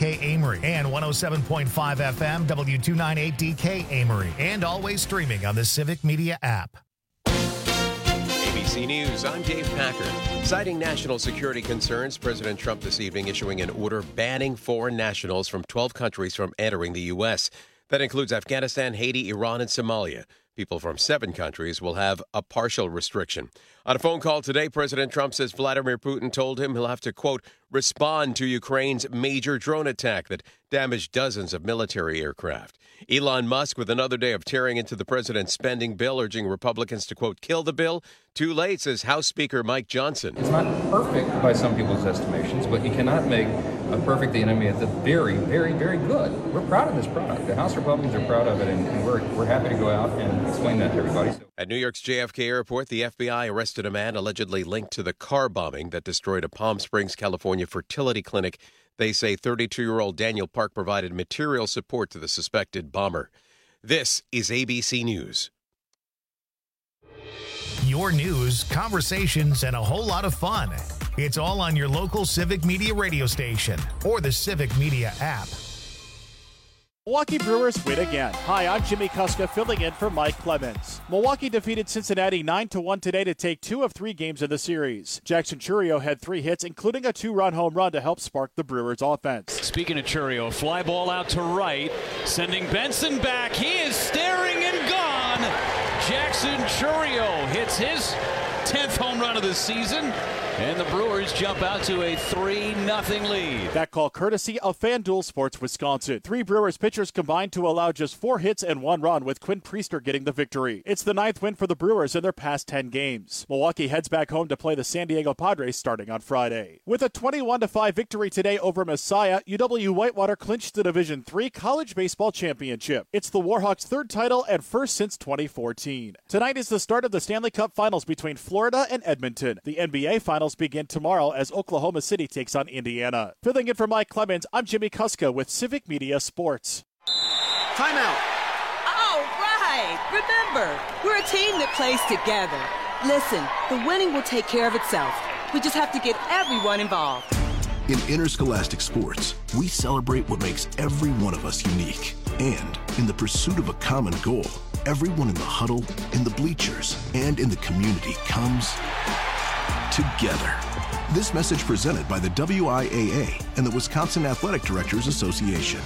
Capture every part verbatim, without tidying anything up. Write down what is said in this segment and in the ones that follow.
K Amory and one oh seven point five F M W two ninety-eight D K Amory, and always streaming on the Civic Media app. A B C News, I'm Dave Packard. Citing national security concerns, President Trump this evening issuing an order banning foreign nationals from twelve countries from entering the U S. That includes Afghanistan, Haiti, Iran, and Somalia. People from seven countries will have a partial restriction. On a phone call today, President Trump says Vladimir Putin told him he'll have to, quote, respond to Ukraine's major drone attack that damaged dozens of military aircraft. Elon Musk with another day of tearing into the president's spending bill, urging Republicans to, quote, kill the bill. Too late, says House Speaker Mike Johnson. It's not perfect by some people's estimations, but you cannot make a perfect the enemy of the very, very, very good. We're proud of this product. The House Republicans are proud of it, and, and we're, we're happy to go out and explain that to everybody. So. At New York's J F K Airport, the F B I arrested a man allegedly linked to the car bombing that destroyed a Palm Springs, California fertility clinic. They say thirty-two-year-old Daniel Park provided material support to the suspected bomber. This is A B C News. Your news, conversations, and a whole lot of fun. It's all on your local Civic Media radio station or the Civic Media app. Milwaukee Brewers win again. Hi, I'm Jimmy Kuska filling in for Mike Clemens. Milwaukee defeated Cincinnati nine to one today to take two of three games in the series. Jackson Chourio had three hits, including a two-run home run to help spark the Brewers' offense. Speaking of Chourio, fly ball out to right, sending Benson back. He is staring and gone. Jackson Chourio hits his tenth home run of the season. And the Brewers jump out to a three nothing lead. That call courtesy of FanDuel Sports Wisconsin. Three Brewers pitchers combined to allow just four hits and one run, with Quinn Priester getting the victory. It's the ninth win for the Brewers in their past ten games. Milwaukee heads back home to play the San Diego Padres starting on Friday. With a twenty-one to five victory today over Messiah, U W Whitewater clinched the Division three College Baseball Championship. It's the Warhawks' third title and first since twenty fourteen. Tonight is the start of the Stanley Cup Finals between Florida and Edmonton. The N B A Finals begin tomorrow as Oklahoma City takes on Indiana. Filling in for Mike Clemens, I'm Jimmy Kuska with Civic Media Sports. Timeout. All right. Remember, we're a team that plays together. Listen, the winning will take care of itself. We just have to get everyone involved. In interscholastic sports, we celebrate what makes every one of us unique. And in the pursuit of a common goal, everyone in the huddle, in the bleachers, and in the community comes together. This message presented by the W I A A and the Wisconsin Athletic Directors Association.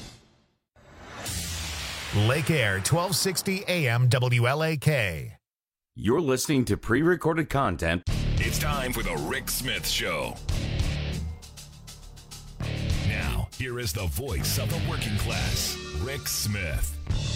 Lake Air, twelve sixty A M W L A K. You're listening to pre-recorded content. It's time for the Rick Smith Show. Now, here is the voice of the working class, Rick Smith.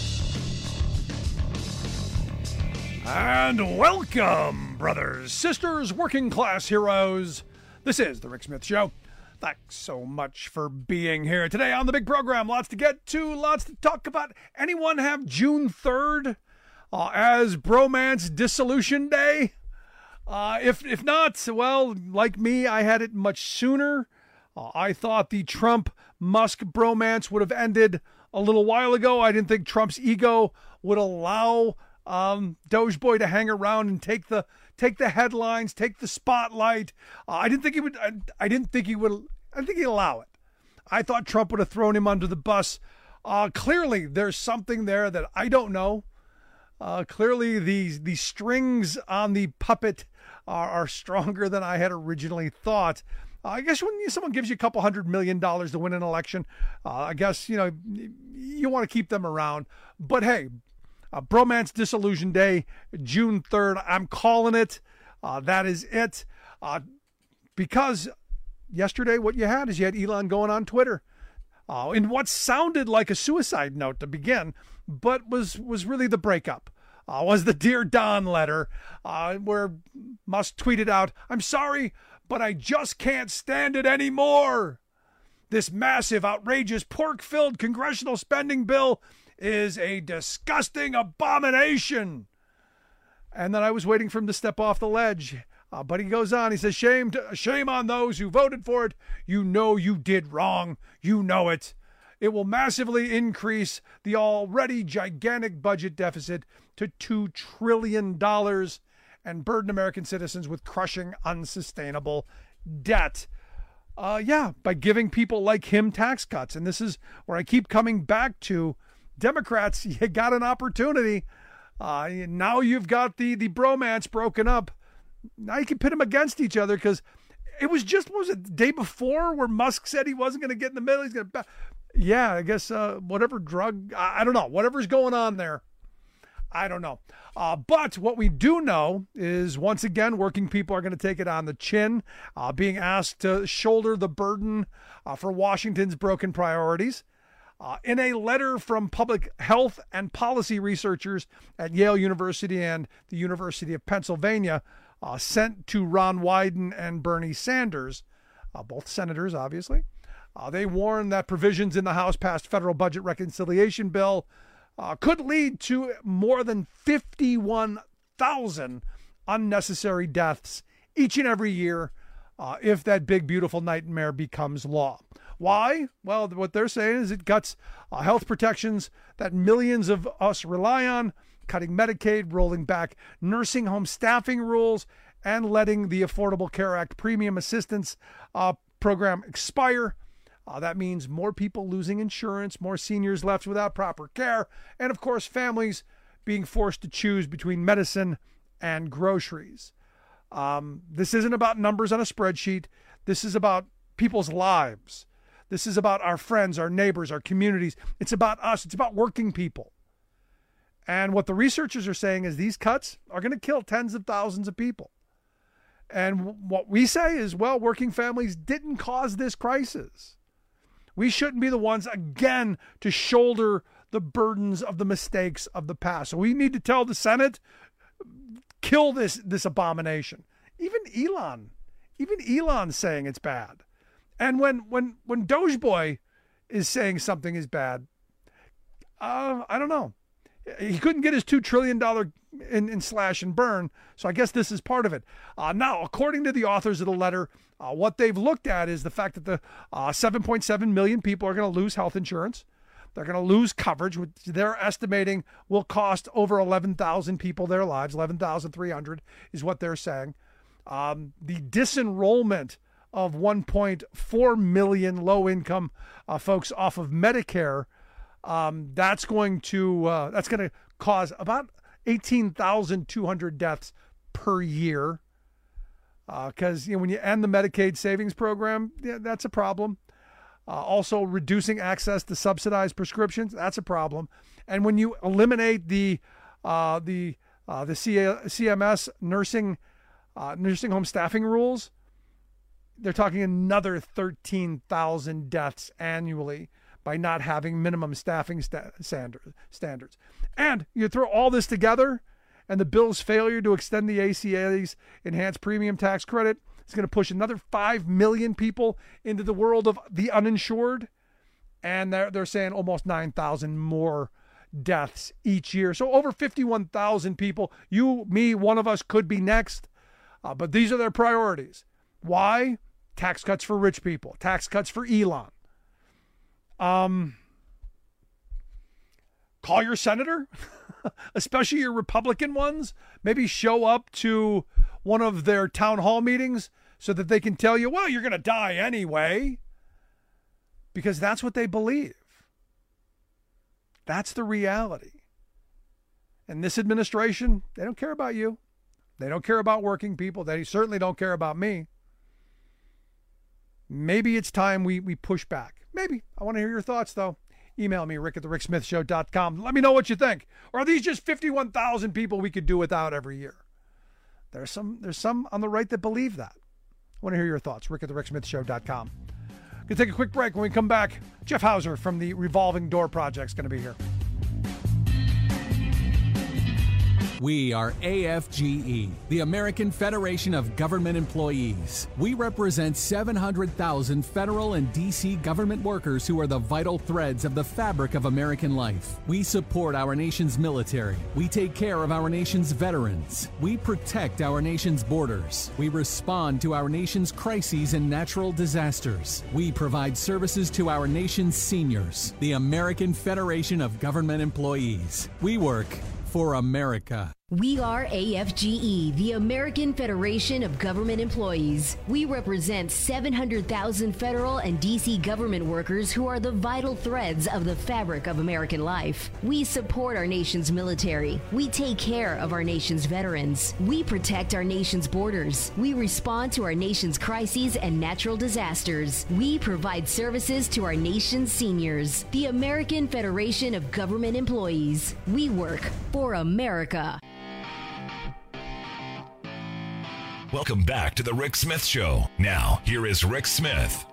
And welcome, brothers, sisters, working class heroes. This is the Rick Smith Show. Thanks so much for being here today on the big program. Lots to get to, lots to talk about. Anyone have June third uh, as Bromance Dissolution Day? Uh, if if not, well, like me, I had it much sooner. Uh, I thought the Trump-Musk bromance would have ended a little while ago. I didn't think Trump's ego would allow Um, Doge Boy to hang around and take the take the headlines, take the spotlight. Uh, I didn't think he would. I, I didn't think he would. I didn't think he'd allow it. I thought Trump would have thrown him under the bus. Uh, clearly, there's something there that I don't know. Uh, clearly, the the strings on the puppet are, are stronger than I had originally thought. Uh, I guess when someone gives you a couple hundred million dollars to win an election, uh, I guess you know you want to keep them around. But hey. Uh, Bromance Dissolution Day, June third. I'm calling it. Uh, that is it. Uh, because yesterday what you had is you had Elon going on Twitter uh, in what sounded like a suicide note to begin, but was, was really the breakup. Uh, was the Dear Don letter uh, where Musk tweeted out, "I'm sorry, but I just can't stand it anymore. This massive, outrageous, pork-filled congressional spending bill is a disgusting abomination." And then I was waiting for him to step off the ledge. Uh, but he goes on. He says, shame, to, shame on those who voted for it. You know you did wrong. You know it. It will massively increase the already gigantic budget deficit to two trillion dollars and burden American citizens with crushing, unsustainable debt. Uh, yeah, by giving people like him tax cuts. And this is where I keep coming back to Democrats. You got an opportunity. Uh, now you've got the, the bromance broken up. Now you can pit them against each other because it was just, what was it, the day before where Musk said he wasn't going to get in the middle. He's going to, yeah, I guess uh, whatever drug, I, I don't know, whatever's going on there. I don't know. Uh, but what we do know is, once again, working people are going to take it on the chin, uh, being asked to shoulder the burden uh, for Washington's broken priorities. Uh, in a letter from public health and policy researchers at Yale University and the University of Pennsylvania, uh, sent to Ron Wyden and Bernie Sanders, uh, both senators, obviously, uh, they warn that provisions in the House-passed federal budget reconciliation bill Uh, could lead to more than fifty-one thousand unnecessary deaths each and every year uh, if that big, beautiful nightmare becomes law. Why? Well, what they're saying is it cuts uh, health protections that millions of us rely on, cutting Medicaid, rolling back nursing home staffing rules, and letting the Affordable Care Act premium assistance uh, program expire. Uh, that means more people losing insurance, more seniors left without proper care, and of course, families being forced to choose between medicine and groceries. Um, this isn't about numbers on a spreadsheet. This is about people's lives. This is about our friends, our neighbors, our communities. It's about us. It's about working people. And what the researchers are saying is these cuts are going to kill tens of thousands of people. And what we say is, well, working families didn't cause this crisis. We shouldn't be the ones, again, to shoulder the burdens of the mistakes of the past. So we need to tell the Senate, kill this, this abomination. Even Elon, even Elon's saying it's bad. And when when when Dogeboy is saying something is bad, uh, I don't know. He couldn't get his two trillion dollars in, in slash and burn, so I guess this is part of it. Uh, now, according to the authors of the letter, uh, what they've looked at is the fact that the uh, seven point seven million people are going to lose health insurance. They're going to lose coverage, which they're estimating will cost over eleven thousand people their lives. eleven thousand three hundred is what they're saying. Um, the disenrollment of one point four million low-income uh, folks off of Medicare, um, that's going to uh, that's going to cause about eighteen thousand two hundred deaths per year. Because uh, you know, when you end the Medicaid savings program, yeah, that's a problem. Uh, also, reducing access to subsidized prescriptions, that's a problem. And when you eliminate the uh, the uh, the C M S nursing uh, nursing home staffing rules, they're talking another thirteen thousand deaths annually by not having minimum staffing sta- standards. And you throw all this together, and the bill's failure to extend the A C A's enhanced premium tax credit is going to push another five million people into the world of the uninsured. And they're, they're saying almost nine thousand more deaths each year. So over fifty-one thousand people, you, me, one of us could be next. Uh, but these are their priorities. Why? Tax cuts for rich people. Tax cuts for Elon. Um, call your senator, especially your Republican ones. Maybe show up to one of their town hall meetings so that they can tell you, well, you're going to die anyway. Because that's what they believe. That's the reality. And this administration, they don't care about you. They don't care about working people. They certainly don't care about me. Maybe it's time we, we push back. Maybe. I want to hear your thoughts, though. Email me, rick at the rick smith show dot com. Let me know what you think. Or are these just fifty-one thousand people we could do without every year? There's some there's some on the right that believe that. I want to hear your thoughts. rick at the rick smith show dot com. Going to take a quick break. When we come back, Jeff Hauser from the Revolving Door Project is going to be here. We are A F G E, the American Federation of Government Employees. We represent seven hundred thousand federal and D C government workers who are the vital threads of the fabric of American life. We support our nation's military. We take care of our nation's veterans. We protect our nation's borders. We respond to our nation's crises and natural disasters. We provide services to our nation's seniors. The American Federation of Government Employees. We work for America. We are A F G E, the American Federation of Government Employees. We represent seven hundred thousand federal and D C government workers who are the vital threads of the fabric of American life. We support our nation's military. We take care of our nation's veterans. We protect our nation's borders. We respond to our nation's crises and natural disasters. We provide services to our nation's seniors. The American Federation of Government Employees. We work for America. Welcome back to the Rick Smith Show. Now, here is Rick Smith.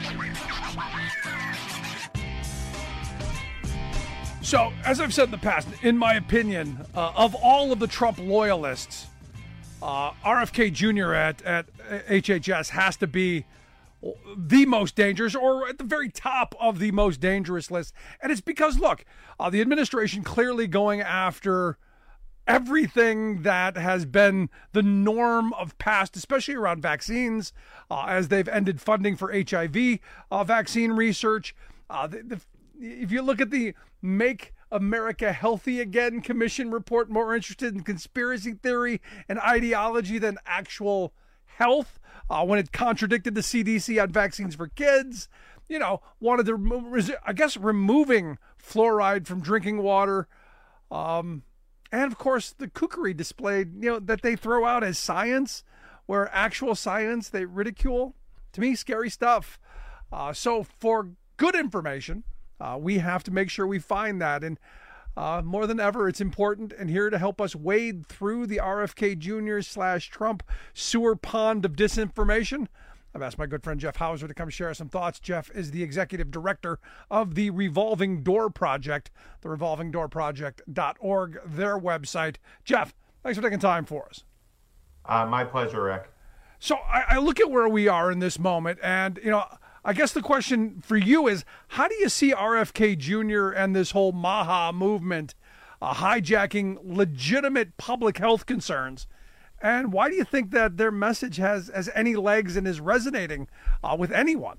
So, as I've said in the past, in my opinion, uh, of all of the Trump loyalists, uh, R F K Junior at, at H H S has to be the most dangerous, or at the very top of the most dangerous list. And it's because, look, uh, the administration clearly going after everything that has been the norm of past, especially around vaccines, uh, as they've ended funding for H I V uh, vaccine research. Uh, the, the, if you look at the Make America Healthy Again Commission report, more interested in conspiracy theory and ideology than actual health, uh, when it contradicted the C D C on vaccines for kids, you know, wanted to, I guess, removing fluoride from drinking water. Um, And, of course, the kookery displayed, you know, that they throw out as science, where actual science they ridicule. To me, scary stuff. Uh, so for good information, uh, we have to make sure we find that. And uh, more than ever, it's important. And here to help us wade through the R F K Junior slash Trump sewer pond of disinformation, I've asked my good friend Jeff Hauser to come share some thoughts. Jeff is the executive director of the Revolving Door Project, the revolving door project dot org, their website. Jeff, thanks for taking time for us. Uh, my pleasure, Rick. So I, I look at where we are in this moment, and, you know, I guess the question for you is, how do you see R F K Junior and this whole MAHA movement uh, hijacking legitimate public health concerns? And why do you think that their message has, has any legs and is resonating uh, with anyone?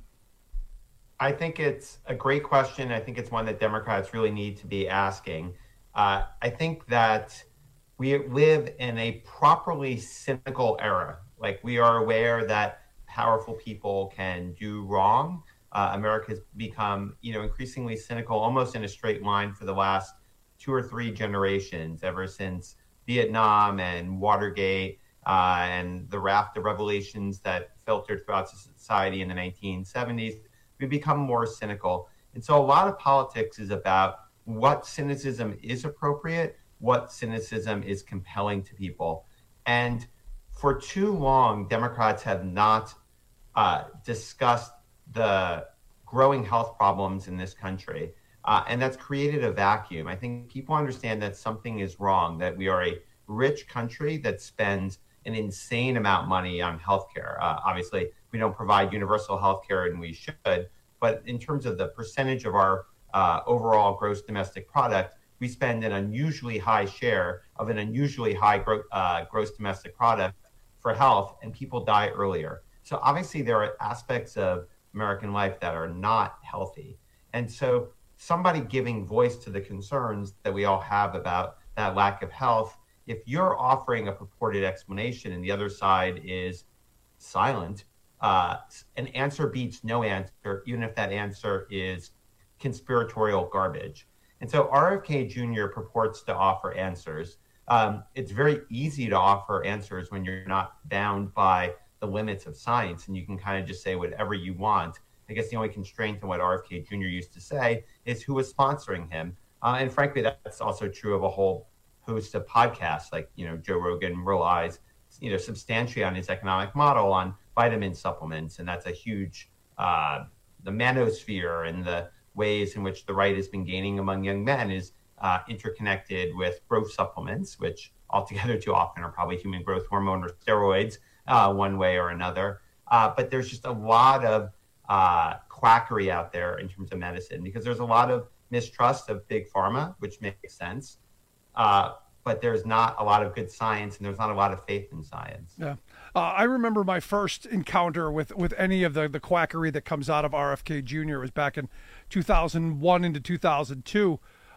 I think it's a great question. I think it's one that Democrats really need to be asking. Uh, I think that we live in a properly cynical era. Like, we are aware that powerful people can do wrong. Uh, America has become, you know, increasingly cynical, almost in a straight line for the last two or three generations, ever since Vietnam and Watergate uh, and the raft of revelations that filtered throughout society in the nineteen seventies. We've become more cynical. And so a lot of politics is about what cynicism is appropriate, what cynicism is compelling to people. And for too long, Democrats have not uh, discussed the growing health problems in this country. Uh, and that's created a vacuum. I think people understand that something is wrong, that we are a rich country that spends an insane amount of money on healthcare. Uh, obviously, we don't provide universal healthcare, and we should. But in terms of the percentage of our uh, overall gross domestic product, we spend an unusually high share of an unusually high gro- uh, gross domestic product for health, and people die earlier. So obviously, there are aspects of American life that are not healthy. And so somebody giving voice to the concerns that we all have about that lack of health, if you're offering a purported explanation and the other side is silent, uh, an answer beats no answer, even if that answer is conspiratorial garbage. And so R F K Junior purports to offer answers. Um, it's very easy to offer answers when you're not bound by the limits of science, and you can kind of just say whatever you want. I guess the only constraint on what R F K Junior used to say is who was sponsoring him. Uh, and frankly, that's also true of a whole host of podcasts, like, you know, Joe Rogan relies, you know, substantially on his economic model on vitamin supplements. And that's a huge, uh, the manosphere and the ways in which the right has been gaining among young men is uh, interconnected with growth supplements, which altogether too often are probably human growth hormone or steroids, uh, one way or another. Uh, but there's just a lot of uh, quackery out there in terms of medicine, because there's a lot of mistrust of big pharma, which makes sense. Uh, but there's not a lot of good science, and there's not a lot of faith in science. Yeah. Uh, I remember my first encounter with, with any of the, the quackery that comes out of R F K Junior was back in two thousand one into two thousand two.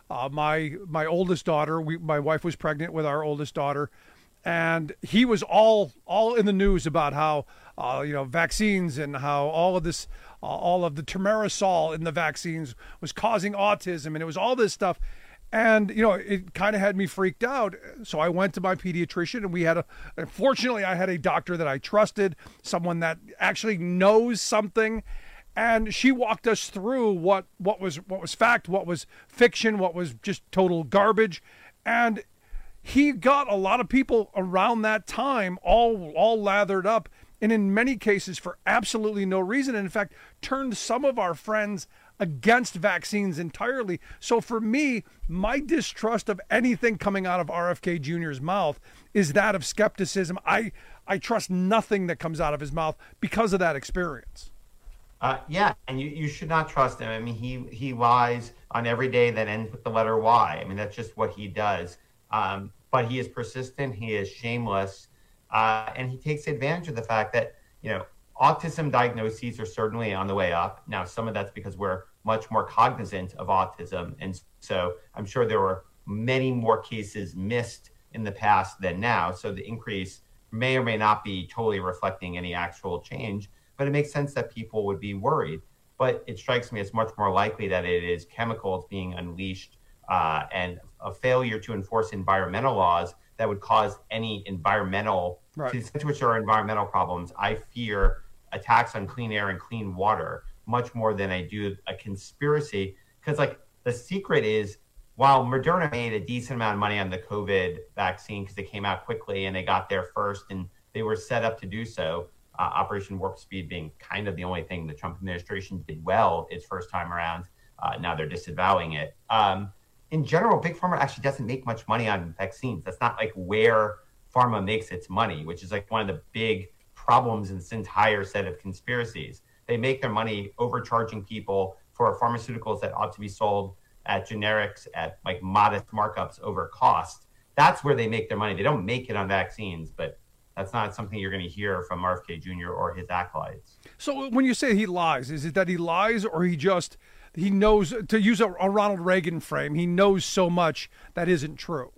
uh, my my oldest daughter. We, my wife was pregnant with our oldest daughter, and he was all all in the news about how uh, you know vaccines and how all of this, uh, all of the thimerosal in the vaccines was causing autism, and it was all this stuff. And, you know, it kind of had me freaked out. So I went to my pediatrician, and we had a, unfortunately, I had a doctor that I trusted, someone that actually knows something. And she walked us through what, what was, what was fact, what was fiction, what was just total garbage. And he got a lot of people around that time all, all lathered up, and in many cases for absolutely no reason. And in fact, turned some of our friends against vaccines entirely. So for me, my distrust of anything coming out of R F K Junior's mouth is that of skepticism. I I trust nothing that comes out of his mouth because of that experience. Uh, yeah, and you, you should not trust him. I mean, he he lies on every day that ends with the letter Y. I mean, that's just what he does. Um, but he is persistent. He is shameless. Uh, and he takes advantage of the fact that, you know, autism diagnoses are certainly on the way up. Now, some of that's because we're much more cognizant of autism. And so I'm sure there were many more cases missed in the past than now. So the increase may or may not be totally reflecting any actual change, but it makes sense that people would be worried. But it strikes me as much more likely that it is chemicals being unleashed uh, and a failure to enforce environmental laws that would cause any environmental, right. to such which are environmental problems. I fear attacks on clean air and clean water much more than I do a conspiracy. Because like the secret is, while Moderna made a decent amount of money on the COVID vaccine because it came out quickly and they got there first and they were set up to do so, uh, Operation Warp Speed being kind of the only thing the Trump administration did well its first time around. Uh, now they're disavowing it. Um, in general, Big Pharma actually doesn't make much money on vaccines. That's not like where pharma makes its money, which is like one of the big problems in this entire set of conspiracies. They make their money overcharging people for pharmaceuticals that ought to be sold at generics at like modest markups over cost. That's where they make their money. They don't make it on vaccines, but that's not something you're going to hear from R F K Junior or his acolytes. So when you say he lies, is it that he lies or he just, he knows, to use a, a Ronald Reagan frame, he knows so much that isn't true?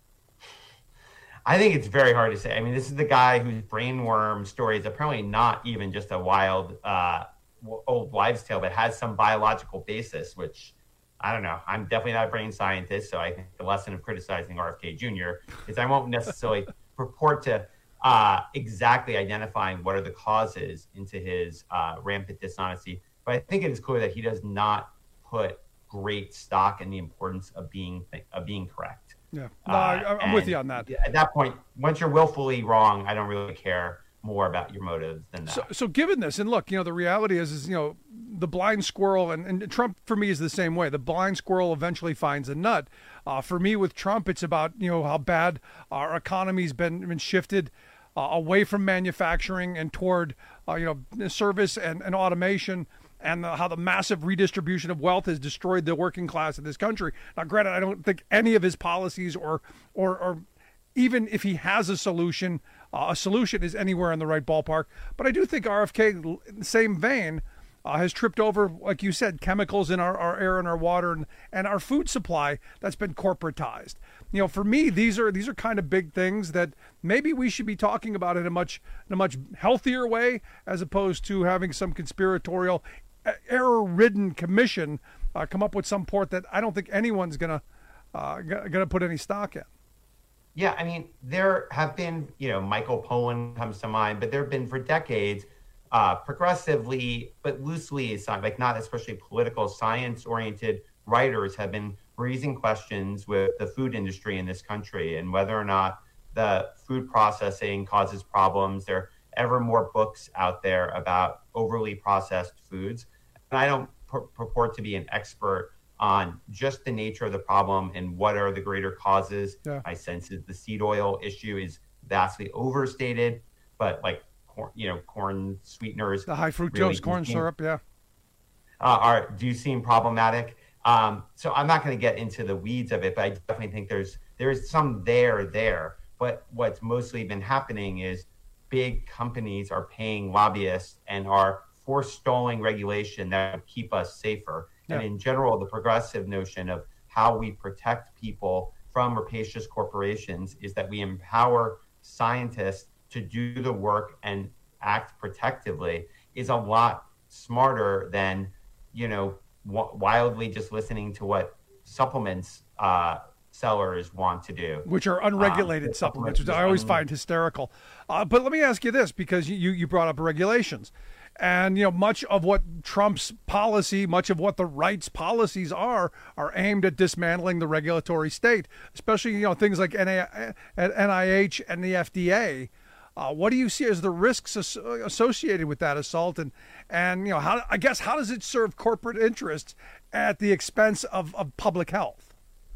I think it's very hard to say. I mean, this is the guy whose brainworm story is apparently not even just a wild uh, old wives' tale, but has some biological basis, which I don't know. I'm definitely not a brain scientist, so I think the lesson of criticizing R F K Junior is I won't necessarily purport to uh, exactly identifying what are the causes into his uh, rampant dishonesty. But I think it is clear that he does not put great stock in the importance of being of being correct. Yeah, no, uh, I, I'm with you on that. At that point, once you're willfully wrong, I don't really care more about your motives than that. So, so given this, and look, you know, the reality is, is you know, the blind squirrel, and, and Trump for me is the same way. The blind squirrel eventually finds a nut. Uh, for me, with Trump, it's about, you know, how bad our economy's been been shifted uh, away from manufacturing and toward, uh, you know, service and, and automation. And the, how the massive redistribution of wealth has destroyed the working class in this country. Now, granted, I don't think any of his policies or, or, or even if he has a solution, uh, a solution is anywhere in the right ballpark. But I do think R F K, in the same vein, uh, has tripped over, like you said, chemicals in our, our air and our water and, and our food supply that's been corporatized. You know, for me, these are these are kind of big things that maybe we should be talking about in a much in a much healthier way, as opposed to having some conspiratorial, error-ridden commission uh, come up with some port that I don't think anyone's gonna uh, gonna put any stock in. Yeah, I mean, there have been, you know, Michael Pollan comes to mind, but there have been for decades, uh, progressively but loosely, like not especially political science-oriented writers have been raising questions with the food industry in this country and whether or not the food processing causes problems. There are ever more books out there about overly processed foods. And I don't pur- purport to be an expert on just the nature of the problem and what are the greater causes. Yeah. My sense is the seed oil issue is vastly overstated, but like, corn, you know, corn sweeteners. The high fructose really corn seem, syrup, yeah. Uh, are do seem problematic. Um, so I'm not going to get into the weeds of it, but I definitely think there's there is some there there. But what's mostly been happening is big companies are paying lobbyists and are forestalling regulation that would keep us safer. Yeah. And in general, the progressive notion of how we protect people from rapacious corporations is that we empower scientists to do the work and act protectively is a lot smarter than, you know, w- wildly just listening to what supplements uh, sellers want to do. Which are unregulated um, supplements, which I always un- find hysterical. Uh, but let me ask you this, because you, you brought up regulations. And, you know, much of what Trump's policy, much of what the right's policies are, are aimed at dismantling the regulatory state, especially, you know, things like N I H and the F D A. Uh, what do you see as the risks as- associated with that assault? And, and you know, how I guess, how does it serve corporate interests at the expense of, of public health?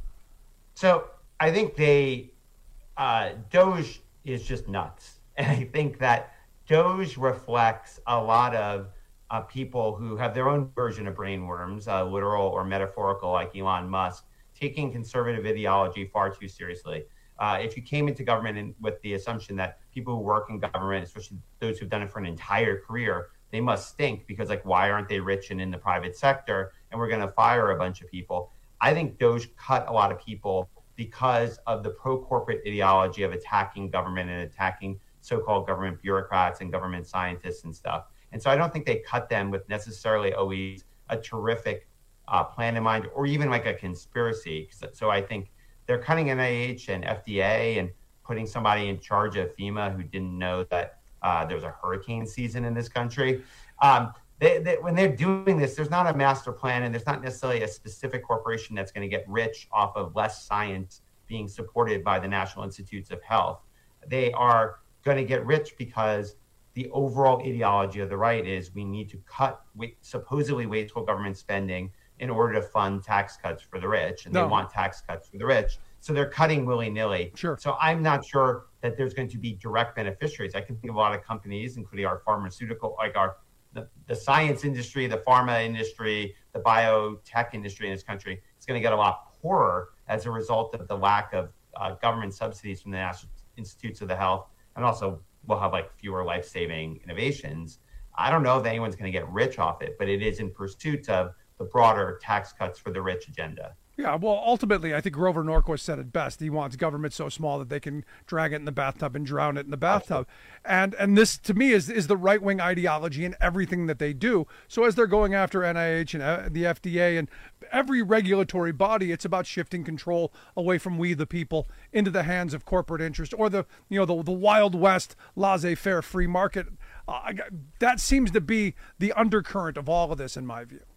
So I think they, uh, Doge is just nuts. And I think that Doge reflects a lot of uh, people who have their own version of brainworms, uh, literal or metaphorical, like Elon Musk, taking conservative ideology far too seriously. Uh, if you came into government in, with the assumption that people who work in government, especially those who've done it for an entire career, they must stink because, like, why aren't they rich and in the private sector? And we're going to fire a bunch of people. I think Doge cut a lot of people because of the pro-corporate ideology of attacking government and attacking so-called government bureaucrats and government scientists and stuff. And so I don't think they cut them with necessarily always a terrific uh, plan in mind or even like a conspiracy. So I think they're cutting N I H and F D A and putting somebody in charge of FEMA who didn't know that uh, there's a hurricane season in this country. Um, they, they, when they're doing this, there's not a master plan and there's not necessarily a specific corporation that's going to get rich off of less science being supported by the National Institutes of Health. They are going to get rich because the overall ideology of the right is we need to cut wa- supposedly wasteful government spending in order to fund tax cuts for the rich. And no. they want tax cuts for the rich. So they're cutting willy-nilly. Sure. So I'm not sure that there's going to be direct beneficiaries. I can think of a lot of companies, including our pharmaceutical, like our the, the science industry, the pharma industry, the biotech industry in this country. It's going to get a lot poorer as a result of the lack of uh, government subsidies from the National Institutes of the Health. And also we'll have like fewer life-saving innovations. I don't know if anyone's going to get rich off it, but it is in pursuit of the broader tax cuts for the rich agenda. Yeah, well, ultimately, I think Grover Norquist said it best. He wants government so small that they can drag it in the bathtub and drown it in the bathtub. And and this, to me, is is the right-wing ideology in everything that they do. So as they're going after N I H and the F D A and every regulatory body, it's about shifting control away from we the people into the hands of corporate interest or the you know the the Wild West laissez-faire free market. Uh, that seems to be the undercurrent of all of this, in my view.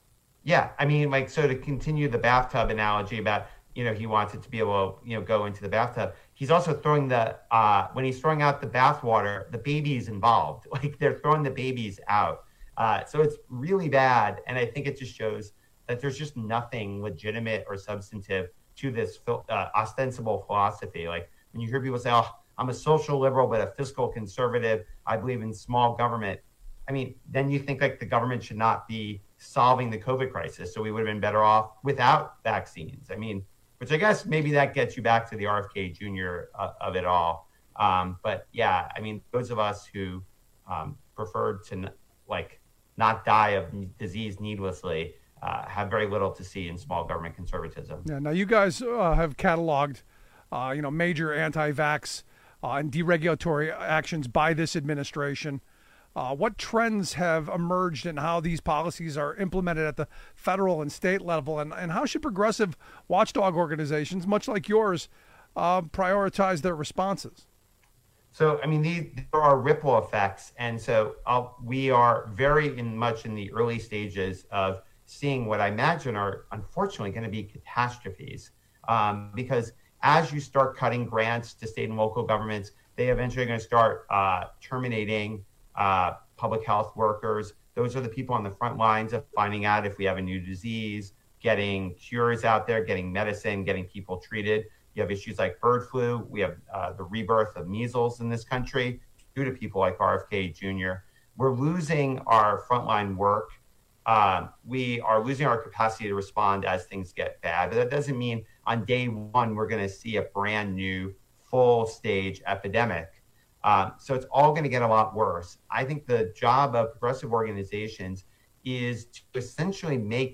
Yeah, I mean, like, so to continue the bathtub analogy about, you know, he wants it to be able to, you know, go into the bathtub. He's also throwing the, uh, when he's throwing out the bathwater, the baby's involved. Like, they're throwing the babies out. Uh, so it's really bad. And I think it just shows that there's just nothing legitimate or substantive to this uh, ostensible philosophy. Like, when you hear people say, oh, I'm a social liberal, but a fiscal conservative, I believe in small government. I mean, then you think like the government should not be solving the COVID crisis. So we would have been better off without vaccines. I mean, which I guess maybe that gets you back to the R F K Junior uh, of it all. Um, but yeah, I mean, those of us who um, preferred to like not die of disease needlessly uh, have very little to see in small government conservatism. Yeah. Now you guys uh, have cataloged, uh, you know, major anti-vax uh, and deregulatory actions by this administration. Uh, what trends have emerged and how these policies are implemented at the federal and state level, and, and how should progressive watchdog organizations, much like yours, uh, prioritize their responses? So, I mean, these, there are ripple effects, and so uh, we are very in much in the early stages of seeing what I imagine are unfortunately going to be catastrophes, um, because as you start cutting grants to state and local governments, they eventually are going to start uh, terminating Uh, public health workers. Those are the people on the front lines of finding out if we have a new disease, getting cures out there, getting medicine, getting people treated. You have issues like bird flu. We have uh, the rebirth of measles in this country due to people like R F K Junior We're losing our frontline work. Uh, we are losing our capacity to respond as things get bad. But that doesn't mean on day one we're going to see a brand new full stage epidemic. Uh, so it's all going to get a lot worse. I think the job of progressive organizations is to essentially make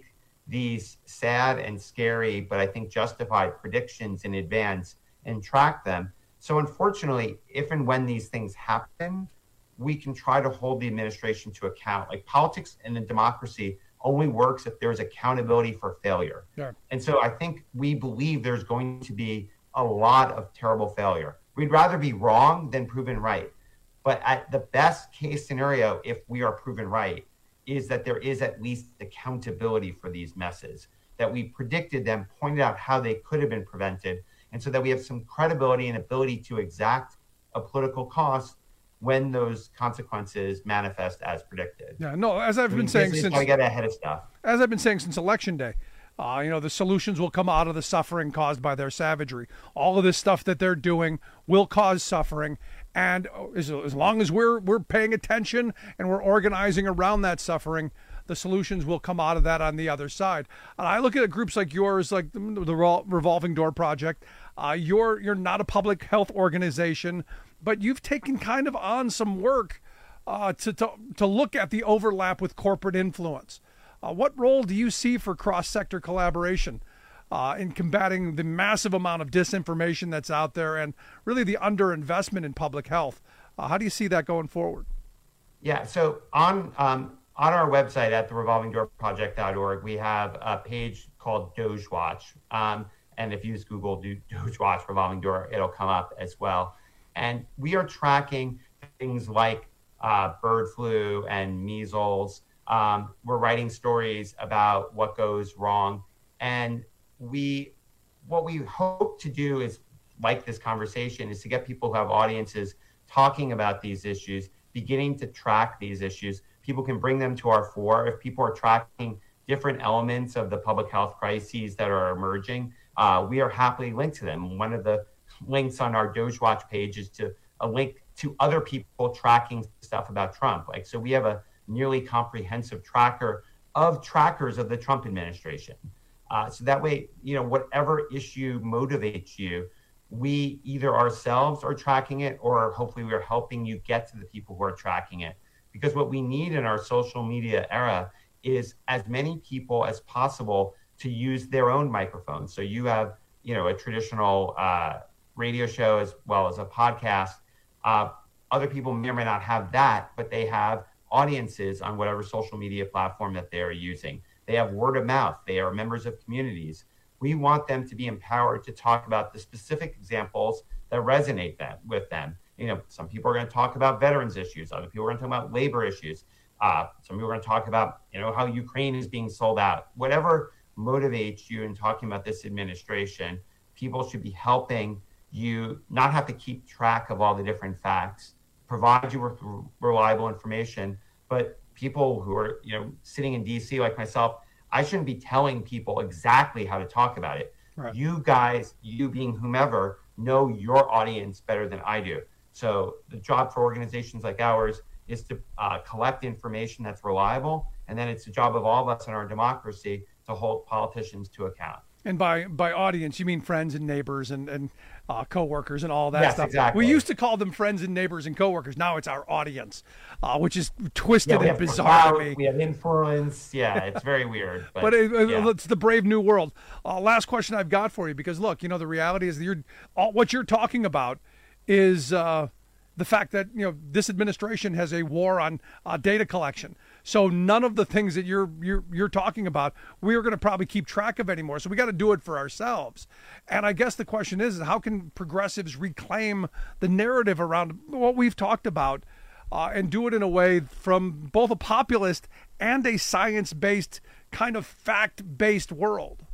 these sad and scary, but I think justified predictions in advance and track them. So unfortunately, if and when these things happen, we can try to hold the administration to account. Like, politics in a democracy only works if there's accountability for failure. Sure. And so I think we believe there's going to be a lot of terrible failure. We'd rather be wrong than proven right. But at the best case scenario, if we are proven right, is that there is at least accountability for these messes, that we predicted them, pointed out how they could have been prevented, and so that we have some credibility and ability to exact a political cost when those consequences manifest as predicted. Yeah, no, as I've I been mean, saying this is since how we get ahead of stuff. As I've been saying since Election Day, uh, you know, the solutions will come out of the suffering caused by their savagery. All of this stuff that they're doing will cause suffering, and as, as long as we're we're paying attention and we're organizing around that suffering, the solutions will come out of that on the other side. And I look at groups like yours, like the, the Revolving Door Project. Uh, you're you're not a public health organization, but you've taken kind of on some work uh, to, to to look at the overlap with corporate influence. Uh, what role do you see for cross-sector collaboration uh, in combating the massive amount of disinformation that's out there and really the underinvestment in public health? Uh, how do you see that going forward? Yeah, so on um, on our website at the revolving door project dot org, we have a page called Doge Watch. Um, and if you use Google do Doge Watch Revolving Door, it'll come up as well. And we are tracking things like uh, bird flu and measles. Um, we're writing stories about what goes wrong. And we, what we hope to do is, like this conversation, is to get people who have audiences talking about these issues, beginning to track these issues. People can bring them to our fore. If people are tracking different elements of the public health crises that are emerging, uh, we are happily linked to them. One of the links on our Doge Watch page is to a link to other people tracking stuff about Trump. Like, so we have a nearly comprehensive tracker of trackers of the Trump administration. Uh, so that way, you know, whatever issue motivates you, we either ourselves are tracking it, or hopefully we're helping you get to the people who are tracking it. Because what we need in our social media era is as many people as possible to use their own microphones. So you have, you know, a traditional uh, radio show as well as a podcast. Uh, other people may or may not have that, but they have audiences on whatever social media platform that they are using. They have word of mouth. They are members of communities. We want them to be empowered to talk about the specific examples that resonate them, with them. You know, some people are going to talk about veterans issues. Other people are going to talk about labor issues. Uh, some people are going to talk about, you know, how Ukraine is being sold out. Whatever motivates you in talking about this administration, people should be helping you not have to keep track of all the different facts, provide you with reliable information. But people who are, you know, sitting in D C like myself, I shouldn't be telling people exactly how to talk about it. Right. You guys, you being whomever, know your audience better than I do. So the job for organizations like ours is to uh, collect information that's reliable. And then it's the job of all of us in our democracy to hold politicians to account. And by by audience, you mean friends and neighbors and, and uh, coworkers and all that yes, stuff. Exactly. We used to call them friends and neighbors and coworkers. Now it's our audience, uh, which is twisted yeah, and bizarre to me. We have influence. Yeah, it's very weird. But, but it, yeah. it's the brave new world. Uh, last question I've got for you, because look, you know, the reality is that you're, all, what you're talking about is uh, the fact that, you know, this administration has a war on uh, data collection. So none of the things that you're you're you're talking about, we're going to probably keep track of anymore. So we got to do it for ourselves. And I guess the question is, how can progressives reclaim the narrative around what we've talked about uh, and do it in a way from both a populist and a science-based, kind of fact-based world?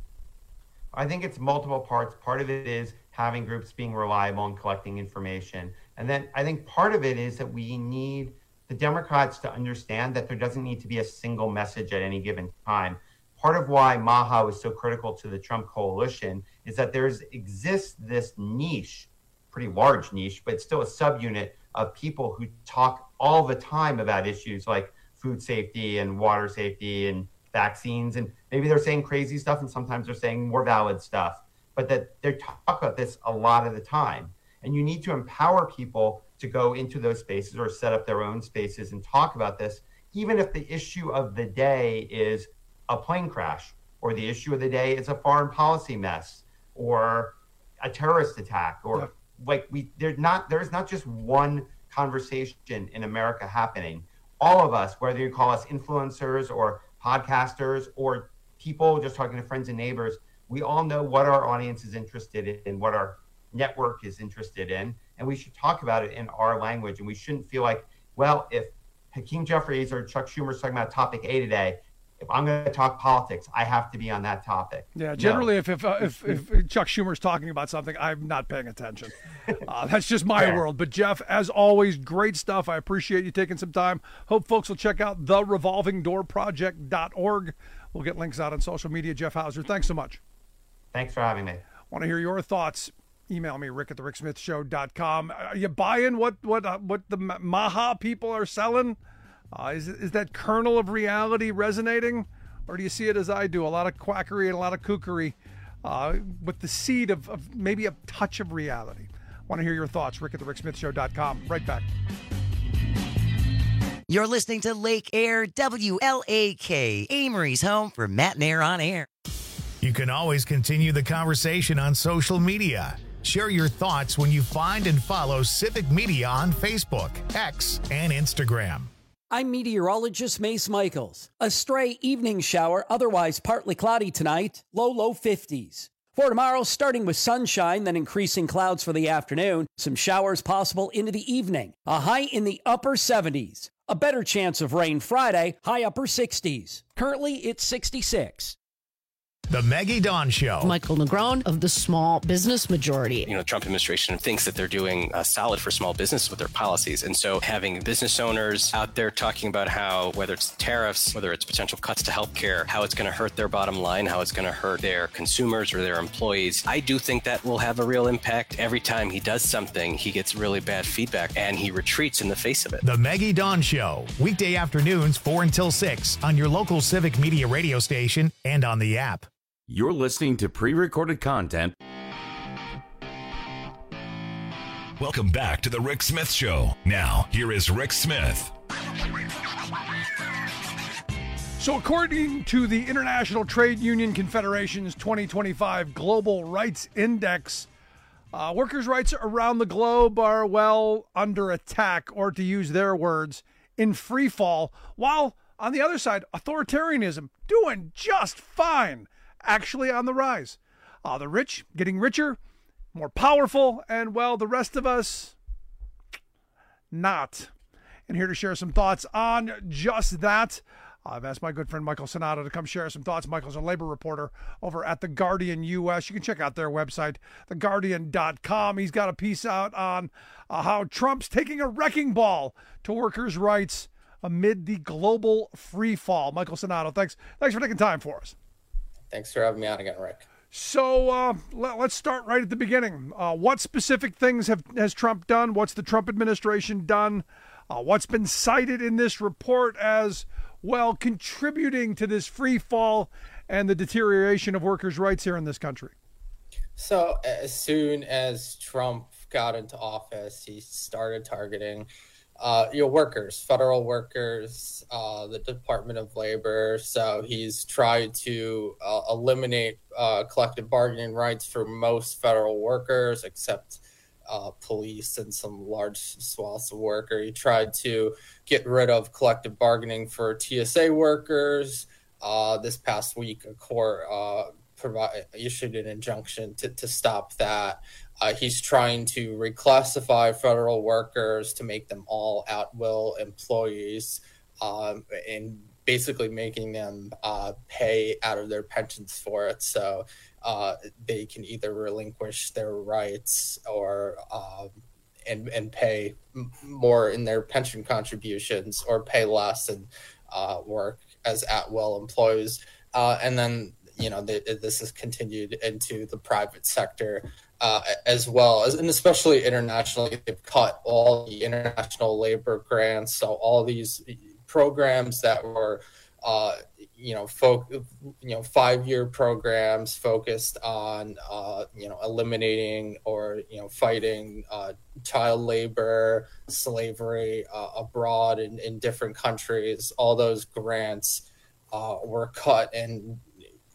I think it's multiple parts. Part of it is having groups being reliable and collecting information. And then I think part of it is that we need the Democrats to understand that there doesn't need to be a single message at any given time. Part of why Maha was so critical to the Trump coalition is that there's exists this niche, pretty large niche, but still a subunit of people who talk all the time about issues like food safety and water safety and vaccines. And maybe they're saying crazy stuff and sometimes they're saying more valid stuff, but that they talk about this a lot of the time. And you need to empower people to go into those spaces or set up their own spaces and talk about this, even if the issue of the day is a plane crash or the issue of the day is a foreign policy mess or a terrorist attack, or yeah. like we there's not there's not just one conversation in America happening. All of us, whether you call us influencers or podcasters or people just talking to friends and neighbors, we all know what our audience is interested in, what our network is interested in, and we should talk about it in our language. And we shouldn't feel like, well, if Hakeem Jeffries or Chuck Schumer's talking about topic A today, if I'm going to talk politics, I have to be on that topic. Yeah, generally, no. if if, uh, if if Chuck Schumer's talking about something, I'm not paying attention. Uh, that's just my yeah. world. But Jeff, as always, great stuff. I appreciate you taking some time. Hope folks will check out the revolving door project dot org. We'll get links out on social media. Jeff Hauser, thanks so much. Thanks for having me. Want to hear your thoughts? Email me, rick at the rick smith show dot com. Are you buying what what uh, what the Maha people are selling? Uh, is is that kernel of reality resonating, or do you see it as I do, a lot of quackery and a lot of kookery, uh, with the seed of, of maybe a touch of reality? Want to hear your thoughts? rick at the rick smith show dot com. Right back. You're listening to Lake Air W L A K, Amory's home for Matt and Air on Air. You can always continue the conversation on social media. Share your thoughts when you find and follow Civic Media on Facebook, X, and Instagram. I'm meteorologist Mace Michaels. A stray evening shower, otherwise partly cloudy tonight, low, low fifties. For tomorrow, starting with sunshine, then increasing clouds for the afternoon. Some showers possible into the evening. A high in the upper seventies. A better chance of rain Friday, high upper sixties. Currently, it's sixty-six. The Maggie Dawn Show. Michael Negron of the Small Business Majority. You know, the Trump administration thinks that they're doing uh, solid for small business with their policies. And so having business owners out there talking about how, whether it's tariffs, whether it's potential cuts to healthcare, how it's going to hurt their bottom line, how it's going to hurt their consumers or their employees, I do think that will have a real impact. Every time he does something, he gets really bad feedback and he retreats in the face of it. The Maggie Dawn Show. Weekday afternoons, four until six on your local Civic Media radio station and on the app. You're listening to pre-recorded content. Welcome back to the Rick Smith Show. Now, here is Rick Smith. So according to the International Trade Union Confederation's twenty twenty-five Global Rights Index, uh, workers' rights around the globe are, well, under attack, or to use their words, in free fall, while on the other side, authoritarianism doing just fine. Actually on the rise. Uh, the rich getting richer, more powerful, and, well, the rest of us, not. And here to share some thoughts on just that, I've asked my good friend Michael Sonato to come share some thoughts. Michael's a labor reporter over at The Guardian U S. You can check out their website, the guardian dot com. He's got a piece out on uh, how Trump's taking a wrecking ball to workers' rights amid the global free fall. Michael Sonato, thanks, thanks for taking time for us. Thanks for having me on again, Rick. So uh, let, let's start right at the beginning. Uh, what specific things have has Trump done? What's the Trump administration done? Uh, what's been cited in this report as, well, contributing to this free fall and the deterioration of workers' rights here in this country? So as soon as Trump got into office, he started targeting Uh, you know, workers, federal workers, uh, the Department of Labor. So he's tried to uh, eliminate uh, collective bargaining rights for most federal workers, except uh, police and some large swaths of worker. He tried to get rid of collective bargaining for T S A workers. Uh, this past week, a court uh, provide, issued an injunction to, to stop that. Uh, he's trying to reclassify federal workers to make them all at-will employees, um, and basically making them uh, pay out of their pensions for it. So uh, they can either relinquish their rights or um, and and pay more in their pension contributions, or pay less and uh, work as at-will employees. Uh, and then, you know, they, this has continued into the private sector. Uh, as well as, and especially internationally, they've cut all the international labor grants. So all these programs that were, uh, you know, folk, you know, five-year programs focused on, uh, you know, eliminating or, you know, fighting uh, child labor, slavery uh, abroad in, in different countries. All those grants uh, were cut, and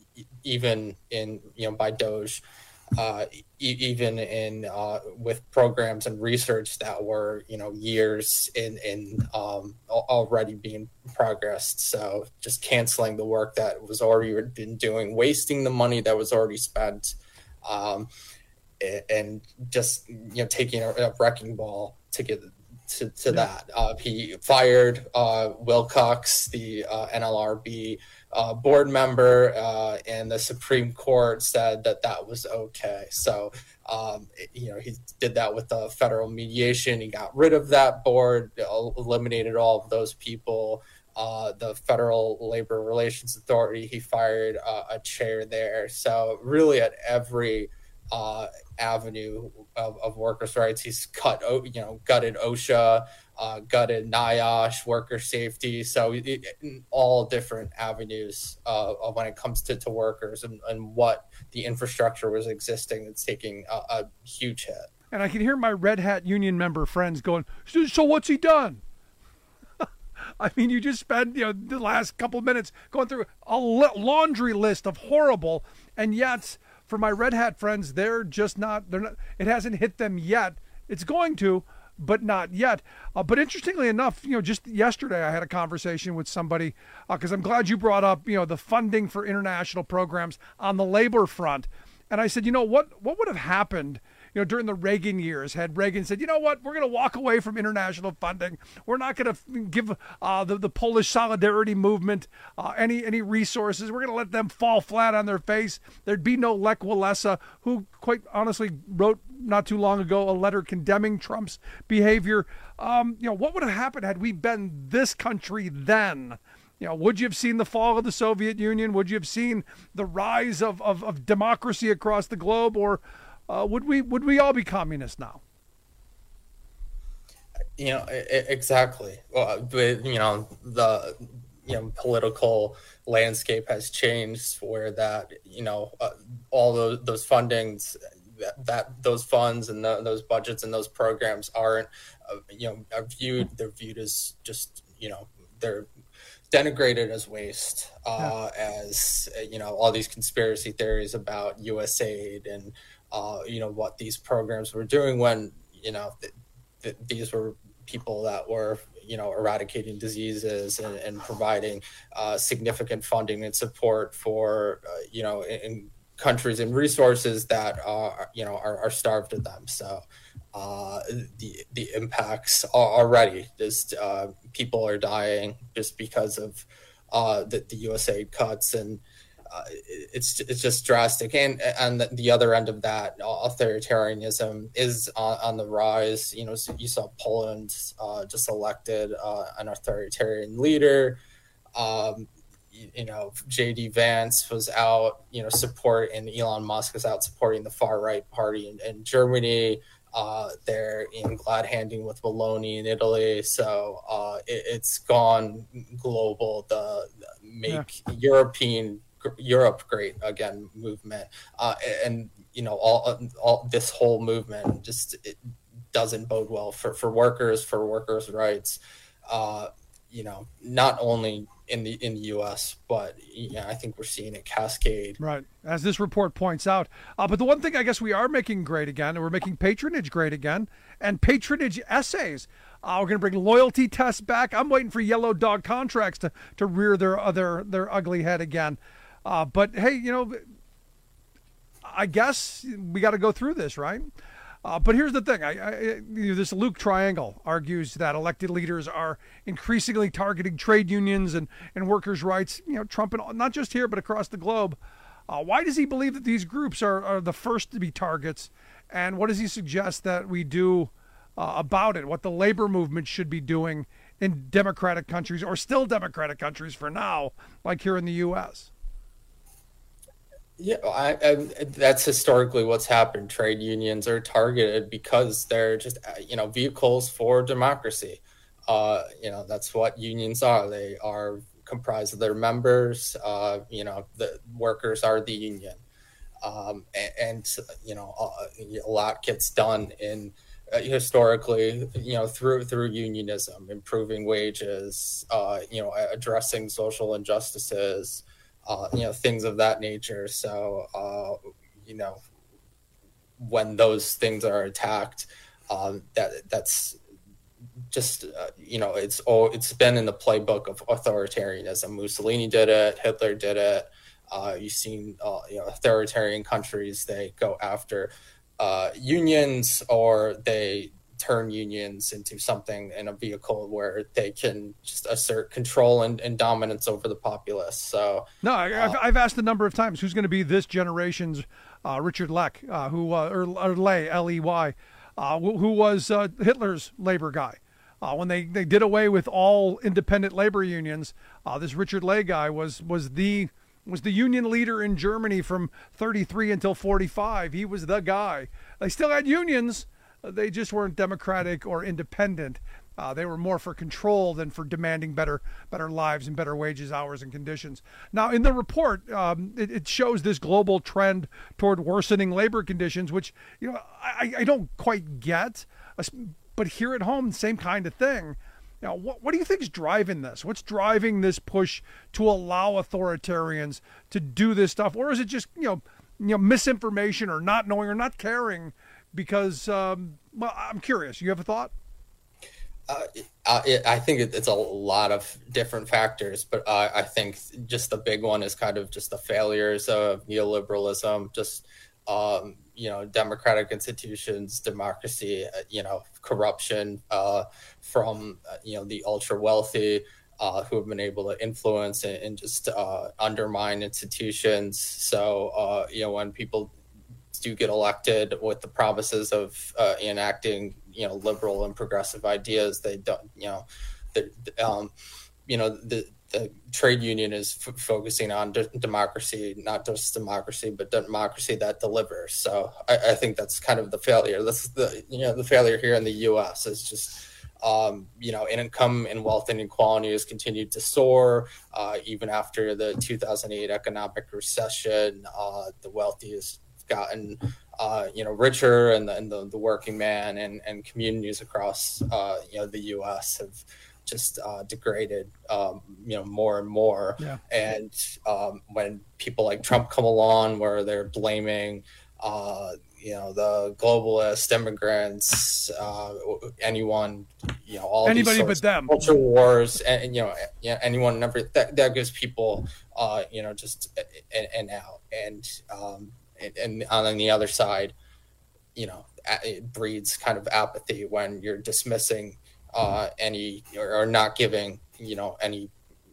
even in, you know, by DOGE, uh, e- even in uh, with programs and research that were, you know, years in, in um, already being progressed. So just canceling the work that was already been doing, wasting the money that was already spent, um, and just, you know, taking a, a wrecking ball to get to, to yeah. that. Uh, he fired uh, Wilcox, the uh, N L R B uh, board member, uh, and the Supreme Court said that that was okay. So, um, you know, he did that with the federal mediation. He got rid of that board, eliminated all of those people. Uh, the Federal Labor Relations Authority, he fired uh, a chair there. So really at every uh, avenue of, of workers' rights, he's cut, you know, gutted OSHA, uh, gutted NIOSH, worker safety. So it, in all different avenues uh, of when it comes to, to workers and, and what the infrastructure was existing, it's taking a, a huge hit. And I can hear my Red Hat union member friends going, so, so what's he done? I mean, you just spent, you know, the last couple of minutes going through a laundry list of horrible, and yet for my Red Hat friends, they're just not, they're not, it hasn't hit them yet. It's going to, but not yet. Uh, but interestingly enough, you know, just yesterday I had a conversation with somebody, because uh, I'm glad you brought up, you know, the funding for international programs on the labor front. And I said, you know, what, what would have happened, you know, during the Reagan years, had Reagan said, you know what, we're going to walk away from international funding. We're not going to give uh, the, the Polish solidarity movement uh, any any resources. We're going to let them fall flat on their face. There'd be no Lech Walesa, who quite honestly wrote not too long ago a letter condemning Trump's behavior. Um, you know, what would have happened had we been this country then? You know, would you have seen the fall of the Soviet Union? Would you have seen the rise of, of, of democracy across the globe? Or uh, would we would we all be communists now? You know, exactly. Well, but, you know, the you know political landscape has changed where that, you know, uh, all those, those fundings, that, that those funds and the, those budgets and those programs aren't, uh, you know, are viewed, they're viewed as just, you know, they're denigrated as waste, uh, yeah. as, you know, all these conspiracy theories about U S aid and, uh, you know, what these programs were doing when, you know, th- th- these were people that were, you know, eradicating diseases and, and providing uh, significant funding and support for, uh, you know, in, in countries and resources that are, you know, are, are starved of them. So uh, the the impacts are already just uh, people are dying just because of uh, the, the U S aid cuts, and uh, it's it's just drastic. And and the other end of that, authoritarianism is on, on the rise. You know, so you saw Poland uh, just elected uh, an authoritarian leader. Um, you know, J D Vance was out, you know, support, and Elon Musk was out supporting the far right party in, in Germany. Uh, they're in glad handing with Meloni in Italy. So uh, it, it's gone global. The, the make yeah. European Europe great again movement, uh, and you know all all this whole movement just it doesn't bode well for, for workers, for workers' rights. Uh, you know, not only in the in the U S, but yeah, I think we're seeing it cascade. Right, as this report points out. Uh, but the one thing I guess we are making great again, and we're making patronage great again, and patronage essays. Uh, we're going to bring loyalty tests back. I'm waiting for yellow dog contracts to, to rear their their their ugly head again. Uh, but hey, you know, I guess we got to go through this, right? Uh, but here's the thing. I, I, you know, this Luke Triangle argues that elected leaders are increasingly targeting trade unions and, and workers' rights, you know, Trump, and not just here, but across the globe. Uh, why does he believe that these groups are, are the first to be targets? And what does he suggest that we do uh, about it? What the labor movement should be doing in democratic countries, or still democratic countries for now, like here in the U S? Yeah, I, I, that's historically what's happened. Trade unions are targeted because they're just, you know, vehicles for democracy. Uh, you know, that's what unions are. They are comprised of their members. Uh, you know, the workers are the union. Um, and, and, you know, a, a lot gets done in uh, historically, you know, through through unionism, improving wages, uh, you know, addressing social injustices. uh, you know, things of that nature. So, uh, you know, when those things are attacked, um, that that's just, uh, you know, it's oh, it's been in the playbook of authoritarianism. Mussolini did it. Hitler did it. Uh, you've seen, uh, you know, authoritarian countries, they go after uh, unions, or they turn unions into something in a vehicle where they can just assert control and, and dominance over the populace. So no, I, uh, I've, I've asked a number of times who's going to be this generation's uh, Richard Ley, uh, who uh, or, or Ley, L E Y, uh, who, who was uh, Hitler's labor guy. Uh, when they, they did away with all independent labor unions, uh, this Richard Ley guy was was the was the union leader in Germany from thirty-three until forty-five. He was the guy. They still had unions. They just weren't democratic or independent. Uh, they were more for control than for demanding better better lives and better wages, hours, and conditions. Now, in the report, um, it, it shows this global trend toward worsening labor conditions, which, you know, I, I don't quite get. But here at home, same kind of thing. Now, what, what do you think is driving this? What's driving this push to allow authoritarians to do this stuff? Or is it just, you know, you know, misinformation or not knowing or not caring? Because, um, well, I'm curious. You have a thought? Uh, it, I think it, it's a lot of different factors, but uh, I think just the big one is kind of just the failures of neoliberalism, just, um, you know, democratic institutions, democracy, uh, you know, corruption uh, from, uh, you know, the ultra wealthy uh, who have been able to influence and, and just uh, undermine institutions. So, uh, you know, when people do get elected with the promises of uh, enacting, you know, liberal and progressive ideas, they don't, you know, the, um, you know, the, the trade union is f- focusing on de- democracy, not just democracy, but democracy that delivers. So I, I think that's kind of the failure. This is the, you know, the failure here in the U S is just, um, you know, income and wealth inequality has continued to soar. Uh, even after the two thousand eight economic recession, uh, the wealthiest gotten uh you know richer, and the, and the, the working man and and communities across uh you know the U S have just uh degraded um you know more and more. Yeah. And um when people like Trump come along, where they're blaming uh you know the globalist immigrants, uh anyone, you know all anybody these but them, culture wars, and, and you know yeah anyone never that, that gives people uh you know just an, an out. And um And on the other side, you know, it breeds kind of apathy when you're dismissing uh, any or not giving, you know, any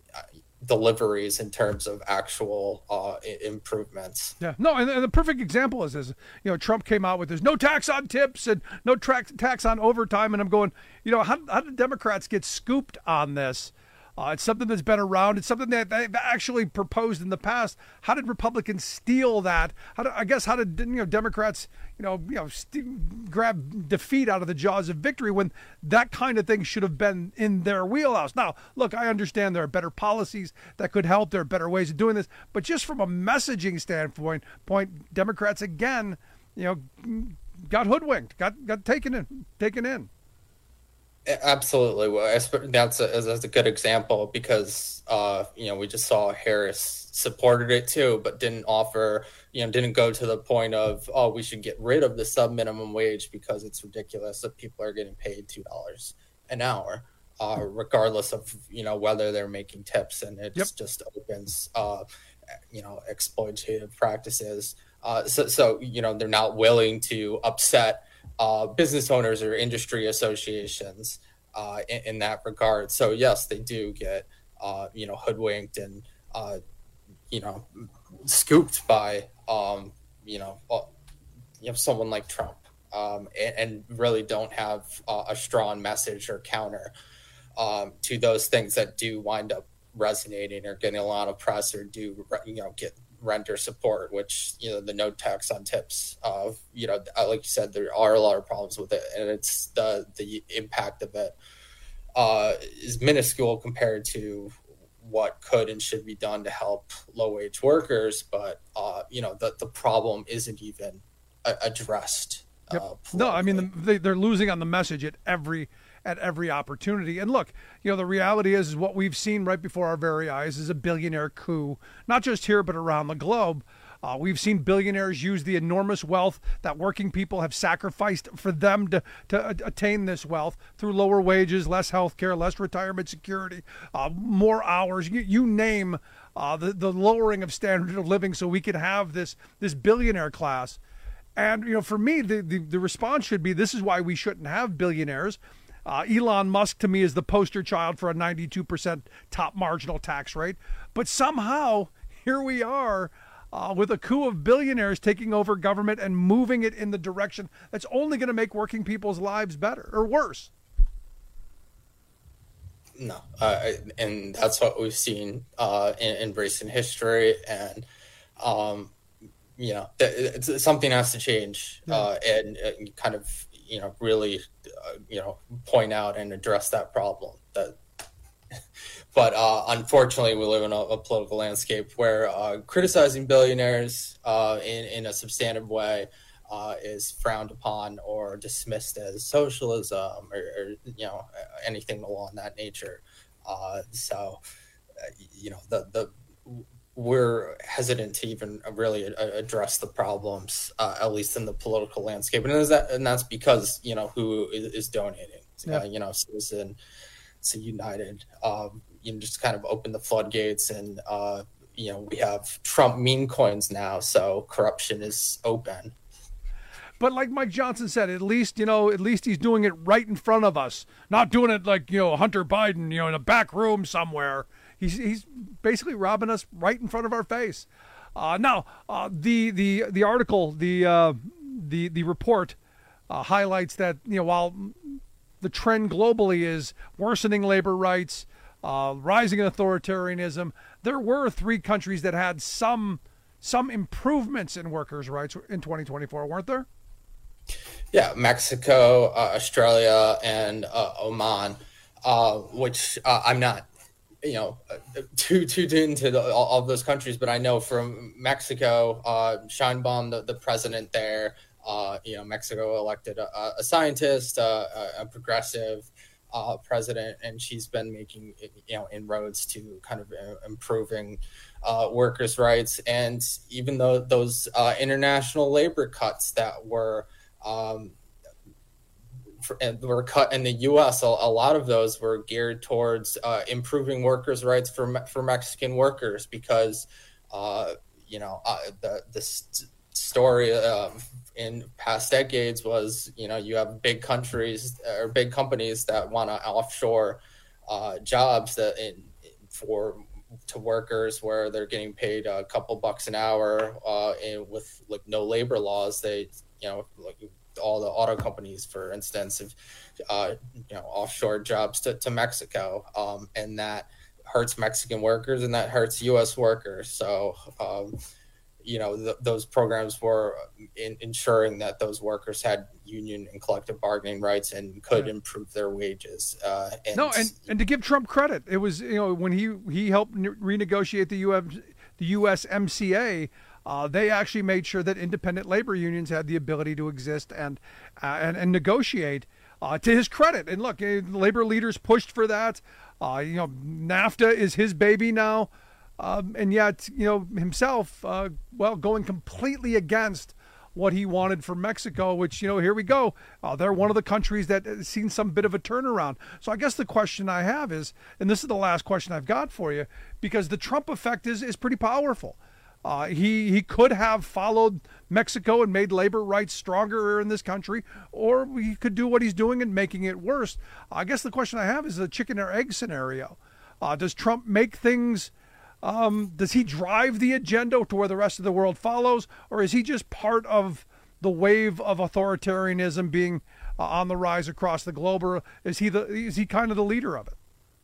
deliveries in terms of actual uh, improvements. Yeah, no, and, and the perfect example is, is, you know, Trump came out with this no tax on tips and no tra- tax on overtime. And I'm going, you know, how, how did Democrats get scooped on this? Uh, it's something that's been around. It's something that they've actually proposed in the past. How did Republicans steal that? How did, I guess how did you know Democrats you know you know st- grab defeat out of the jaws of victory when that kind of thing should have been in their wheelhouse? Now, look, I understand there are better policies that could help. There are better ways of doing this, but just from a messaging standpoint, point Democrats again, you know, got hoodwinked, got got taken in, taken in. Absolutely. That's a, that's a good example because, uh, you know, we just saw Harris supported it too, but didn't offer, you know, didn't go to the point of, oh, we should get rid of the sub minimum wage because it's ridiculous that people are getting paid two dollars an hour, uh, regardless of, you know, whether they're making tips. And it yep. just opens, uh, you know, exploitative practices. Uh, so, so, you know, they're not willing to upset Uh, business owners or industry associations uh, in, in that regard. So yes, they do get uh, you know hoodwinked and uh, you know scooped by um, you know well, you know someone like Trump um, and, and really don't have uh, a strong message or counter um, to those things that do wind up resonating or getting a lot of press or do you know get render support, which, you know, the no tax on tips, uh, you know, like you said, there are a lot of problems with it. And it's the, the impact of it uh, is minuscule compared to what could and should be done to help low wage workers. But, uh, you know, the, the problem isn't even a- addressed. Yep. Uh, no, I mean, the, they, they're losing on the message at every at every opportunity. And look, you know, the reality is, is what we've seen right before our very eyes is a billionaire coup, not just here, but around the globe. Uh, we've seen billionaires use the enormous wealth that working people have sacrificed for them to, to attain this wealth through lower wages, less health care, less retirement security, uh, more hours, you, you name uh, the, the lowering of standard of living so we can have this, this billionaire class. And, you know, for me, the, the, the response should be, this is why we shouldn't have billionaires. Uh, Elon Musk, to me, is the poster child for a ninety-two percent top marginal tax rate. But somehow, here we are, Uh, with a coup of billionaires taking over government and moving it in the direction that's only going to make working people's lives better or worse. No, uh, and that's what we've seen uh, in, in recent history. And, um, you know, it's, something has to change uh, and, and kind of, you know, really, uh, you know, point out and address that problem. That But uh, unfortunately, we live in a, a political landscape where uh, criticizing billionaires uh, in, in a substantive way uh, is frowned upon or dismissed as socialism or, or you know, anything along that nature. Uh, so, uh, you know, the the we're hesitant to even really a- address the problems, uh, at least in the political landscape, and is that and that's because you know who is, is donating. Yeah. Uh, you know, Citizen. So United, um, you know, just kind of open the floodgates, and uh, you know we have Trump meme coins now, so corruption is open. But like Mike Johnson said, at least you know, at least he's doing it right in front of us, not doing it like you know Hunter Biden, you know, in a back room somewhere. He's he's basically robbing us right in front of our face. Uh, now, uh, the the the article, the uh, the the report uh, highlights that you know while the trend globally is worsening labor rights, uh, rising authoritarianism, there were three countries that had some some improvements in workers' rights in twenty twenty-four, weren't there? Yeah, Mexico, uh, Australia, and uh, Oman, uh, which uh, I'm not, you know, too too into the, all of those countries, but I know from Mexico, uh, Sheinbaum, the, the president there, Uh, you know, Mexico elected a, a scientist, uh, a, a progressive uh, president, and she's been making, you know, inroads to kind of uh, improving uh, workers' rights. And even though those uh, international labor cuts that were um, for, were cut in the U S, a, a lot of those were geared towards uh, improving workers' rights for for Mexican workers because, uh, you know, uh, the the st- story of in past decades was, you know, you have big countries or big companies that want to offshore uh, jobs that in, for to workers where they're getting paid a couple bucks an hour uh, and with like no labor laws. They, you know, like all the auto companies, for instance, have, uh, you know, offshore jobs to, to Mexico, um, and that hurts Mexican workers and that hurts U S workers. So, um, you know, th- those programs were in ensuring that those workers had union and collective bargaining rights and could yeah. improve their wages. Uh, and, no, and, and to give Trump credit, it was, you know, when he, he helped ne- renegotiate the U M, the U S M C A, uh, they actually made sure that independent labor unions had the ability to exist and uh, and, and negotiate. Uh, to his credit, and look, labor leaders pushed for that. Uh, you know, NAFTA is his baby now. Um, and yet, you know, himself, uh, well, going completely against what he wanted for Mexico, which, you know, here we go. Uh, they're one of the countries that has seen some bit of a turnaround. So I guess the question I have is, and this is the last question I've got for you, because the Trump effect is, is pretty powerful. Uh, he, he could have followed Mexico and made labor rights stronger in this country, or he could do what he's doing and making it worse. I guess the question I have is a chicken or egg scenario. Uh, does Trump make things... Um, does he drive the agenda to where the rest of the world follows, or is he just part of the wave of authoritarianism being uh, on the rise across the globe, or is he the is he kind of the leader of it?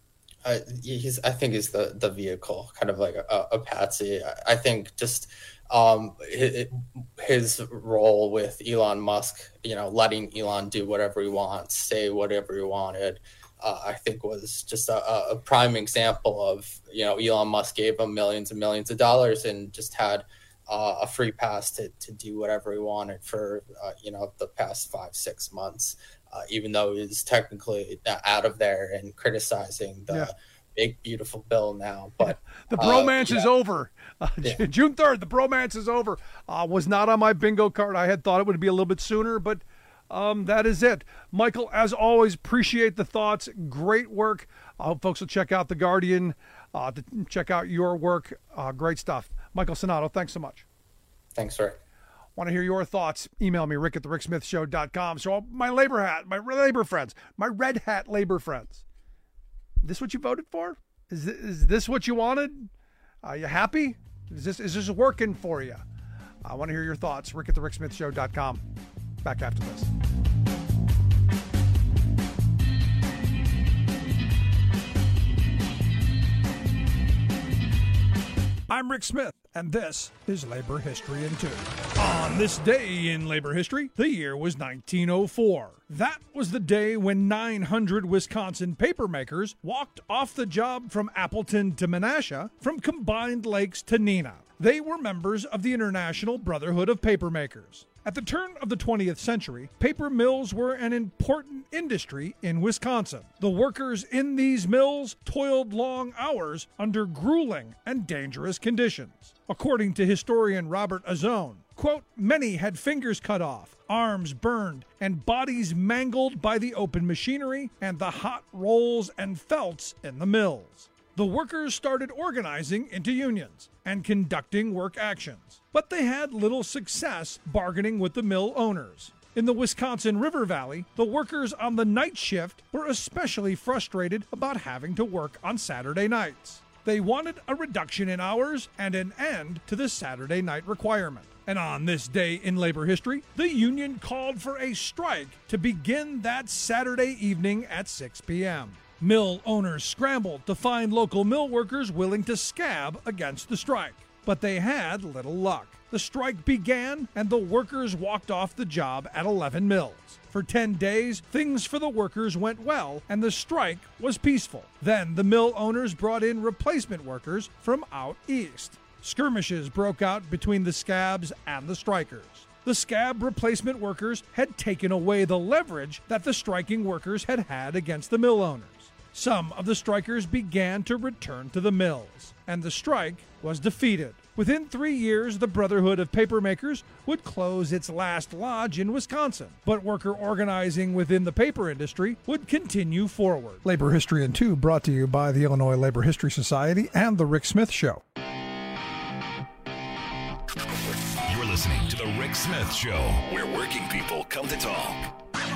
Uh, he's, I think he's the, the vehicle, kind of like a, a patsy. I think just um, his, his role with Elon Musk, you know, letting Elon do whatever he wants, say whatever he wanted, Uh, I think was just a, a prime example of, you know, Elon Musk gave him millions and millions of dollars and just had uh, a free pass to, to do whatever he wanted for, uh, you know, the past five, six months, uh, even though he's technically out of there and criticizing the yeah. big, beautiful bill now. But the bromance uh, yeah. is over. Uh, yeah. June third, the bromance is over. Uh, was not on my bingo card. I had thought it would be a little bit sooner, but um, that is it. Michael, as always, appreciate the thoughts. Great work. I hope folks will check out The Guardian, uh, to check out your work. Uh, great stuff. Michael Sonato, thanks so much. Thanks, Rick. Want to hear your thoughts? Email me, rick at the rick smith show dot com. So my labor hat, my labor friends, my red hat labor friends. This what you voted for? Is this, is this what you wanted? Are you happy? Is this is this working for you? I want to hear your thoughts. Rick at the rick smith show dot com. Back after this. I'm Rick Smith, and this is Labor History in Two. On this day in labor history, the year was nineteen oh four. That was the day when nine hundred Wisconsin papermakers walked off the job from Appleton to Menasha, from Combined Lakes to Neenah. They were members of the International Brotherhood of Papermakers. At the turn of the twentieth century, paper mills were an important industry in Wisconsin. The workers in these mills toiled long hours under grueling and dangerous conditions. According to historian Robert Azone, quote, many had fingers cut off, arms burned, and bodies mangled by the open machinery and the hot rolls and felts in the mills. The workers started organizing into unions and conducting work actions, but they had little success bargaining with the mill owners. In the Wisconsin River Valley, the workers on the night shift were especially frustrated about having to work on Saturday nights. They wanted a reduction in hours and an end to the Saturday night requirement. And on this day in labor history, the union called for a strike to begin that Saturday evening at six p.m. Mill owners scrambled to find local mill workers willing to scab against the strike, but they had little luck. The strike began and the workers walked off the job at eleven mills. For ten days, things for the workers went well and the strike was peaceful. Then the mill owners brought in replacement workers from out east. Skirmishes broke out between the scabs and the strikers. The scab replacement workers had taken away the leverage that the striking workers had had against the mill owners. Some of the strikers began to return to the mills, and the strike was defeated. Within three years, the Brotherhood of Papermakers would close its last lodge in Wisconsin, but worker organizing within the paper industry would continue forward. Labor History in Two brought to you by the Illinois Labor History Society and The Rick Smith Show. You're listening to The Rick Smith Show, where working people come to talk.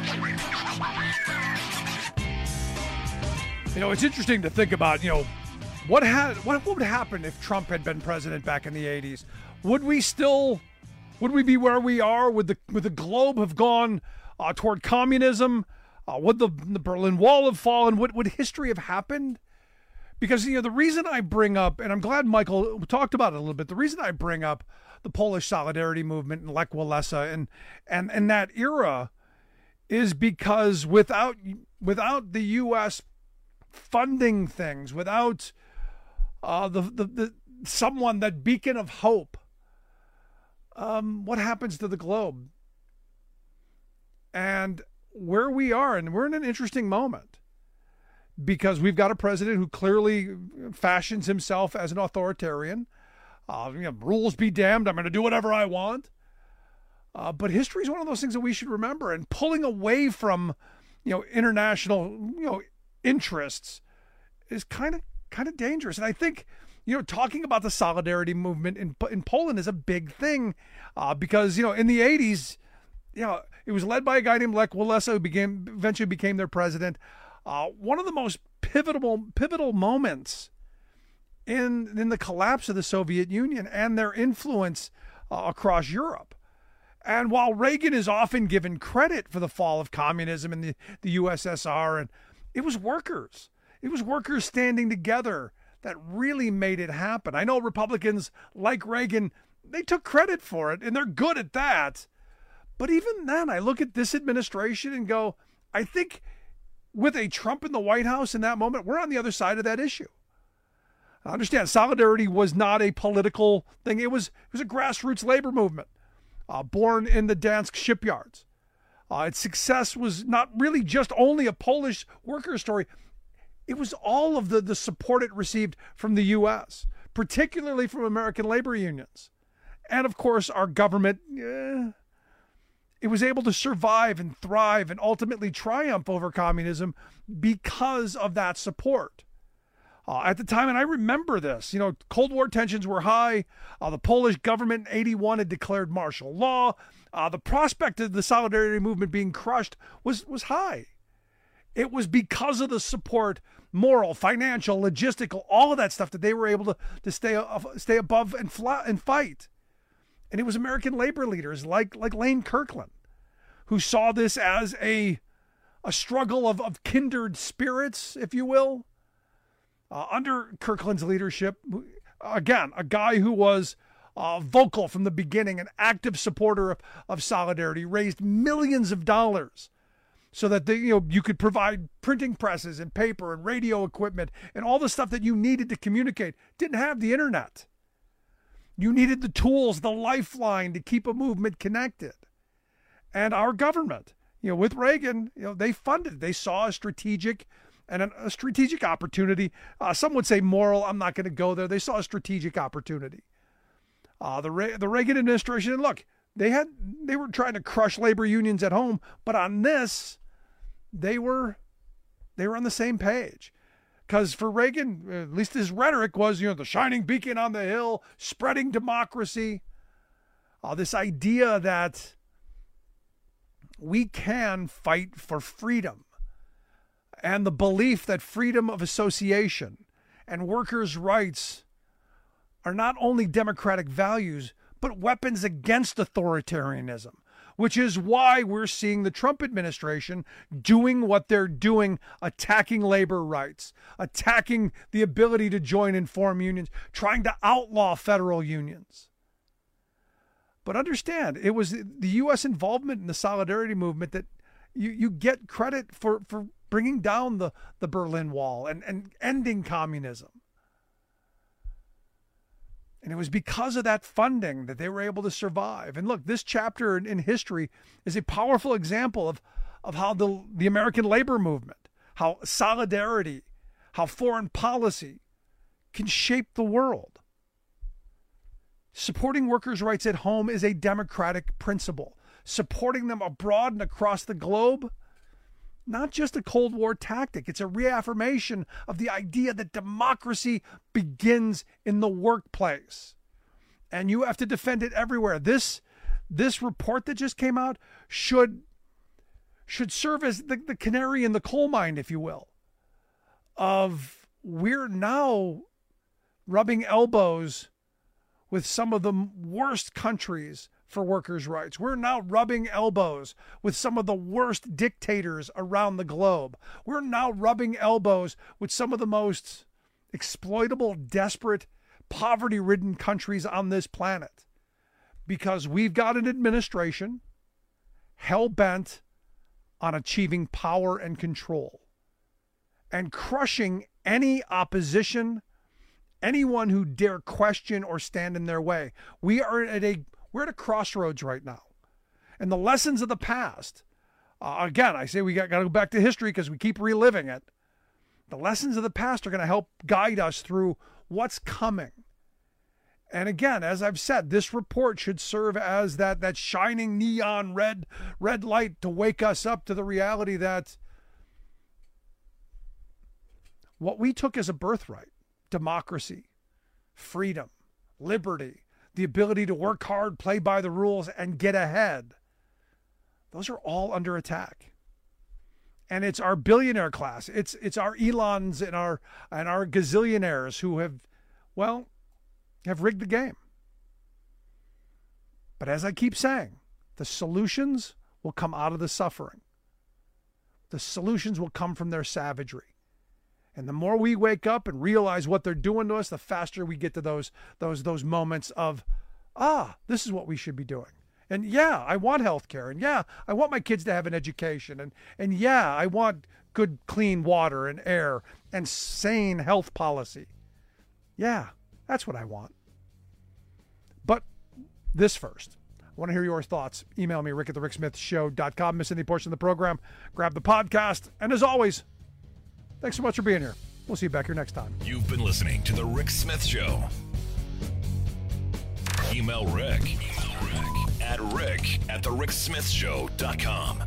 You know, it's interesting to think about, you know, what had what would happen if Trump had been president back in the eighties? Would we still, would we be where we are? Would the would the globe have gone uh, toward communism? Uh, would the, the Berlin Wall have fallen? Would would history have happened? Because, you know, the reason I bring up, and I'm glad Michael talked about it a little bit, the reason I bring up the Polish Solidarity Movement and Lech Walesa and and and that era is because without without the U S funding things, without uh, the, the the someone, that beacon of hope, um, what happens to the globe? And where we are, and we're in an interesting moment because we've got a president who clearly fashions himself as an authoritarian. Uh, you know, rules be damned, I'm going to do whatever I want. Uh, but history is one of those things that we should remember, and pulling away from, you know, international, you know, interests is kind of kind of dangerous. And I think, you know, talking about the solidarity movement in in Poland is a big thing uh, because, you know, in the eighties, you know, it was led by a guy named Lech Walesa, who became eventually became their president. Uh, one of the most pivotal pivotal moments in in the collapse of the Soviet Union and their influence uh, across Europe. And while Reagan is often given credit for the fall of communism in the, the U S S R, and it was workers. It was workers standing together that really made it happen. I know Republicans like Reagan, they took credit for it, and they're good at that. But even then, I look at this administration and go, I think with a Trump in the White House in that moment, we're on the other side of that issue. Understand, Solidarity was not a political thing. It was it was a grassroots labor movement, uh, born in the Dansk shipyards. Uh, its success was not really just only a Polish worker story. It was all of the, the support it received from the U S, particularly from American labor unions. And, of course, our government, eh, it was able to survive and thrive and ultimately triumph over communism because of that support. Uh, at the time, and I remember this, you know, Cold War tensions were high. Uh, the Polish government in eighty-one had declared martial law. Uh, the prospect of the Solidarity movement being crushed was, was high. It was because of the support, moral, financial, logistical, all of that stuff that they were able to, to stay uh, stay above and flat and fight. And it was American labor leaders like like Lane Kirkland who saw this as a a struggle of, of kindred spirits, if you will. Uh, under Kirkland's leadership, again, a guy who was uh, vocal from the beginning, an active supporter of, of Solidarity, raised millions of dollars so that they, you know, you could provide printing presses and paper and radio equipment and all the stuff that you needed to communicate. Didn't have the internet. You needed the tools, the lifeline to keep a movement connected. And our government, you know, with Reagan, you know, they funded. They saw a strategic and a strategic opportunity. Uh, some would say moral. I'm not going to go there. They saw a strategic opportunity. Uh, the Re- the Reagan administration, and look, they had they were trying to crush labor unions at home, but on this, they were they were on the same page. Because for Reagan, at least his rhetoric was, you know, the shining beacon on the hill, spreading democracy. Uh, this idea that we can fight for freedom. And the belief that freedom of association and workers' rights are not only democratic values, but weapons against authoritarianism, which is why we're seeing the Trump administration doing what they're doing, attacking labor rights, attacking the ability to join and form unions, trying to outlaw federal unions. But understand, it was the U S involvement in the Solidarity movement that you, you get credit for, for bringing down the, the Berlin Wall and, and ending communism. And it was because of that funding that they were able to survive. And look, this chapter in, in history is a powerful example of, of how the, the American labor movement, how solidarity, how foreign policy can shape the world. Supporting workers' rights at home is a democratic principle. Supporting them abroad and across the globe, not just a Cold War tactic. It's a reaffirmation of the idea that democracy begins in the workplace. And you have to defend it everywhere. This, this report that just came out should, should serve as the, the canary in the coal mine, if you will, of we're now rubbing elbows with some of the worst countries for workers' rights. We're now rubbing elbows with some of the worst dictators around the globe. We're now rubbing elbows with some of the most exploitable, desperate, poverty-ridden countries on this planet because we've got an administration hell-bent on achieving power and control and crushing any opposition, anyone who dare question or stand in their way. We are at a We're at a crossroads right now. And the lessons of the past, uh, again, I say we got, got to go back to history because we keep reliving it. The lessons of the past are going to help guide us through what's coming. And again, as I've said, this report should serve as that, that shining neon red, red light to wake us up to the reality that what we took as a birthright, democracy, freedom, liberty, the ability to work hard, play by the rules, and get ahead, those are all under attack. And it's our billionaire class. It's it's our Elons and our and our gazillionaires who have, well, have rigged the game. But as I keep saying, the solutions will come out of the suffering. The solutions will come from their savagery. And the more we wake up and realize what they're doing to us, the faster we get to those those those moments of, ah, this is what we should be doing. And yeah, I want health care. And yeah, I want my kids to have an education. And and yeah, I want good, clean water and air and sane health policy. Yeah, that's what I want. But this first. I want to hear your thoughts. Email me, rick at the rick smith show dot com. Miss any portion of the program, grab the podcast. And as always, thanks so much for being here. We'll see you back here next time. You've been listening to The Rick Smith Show. Email Rick, Email Rick at rick at the rick smith show dot com.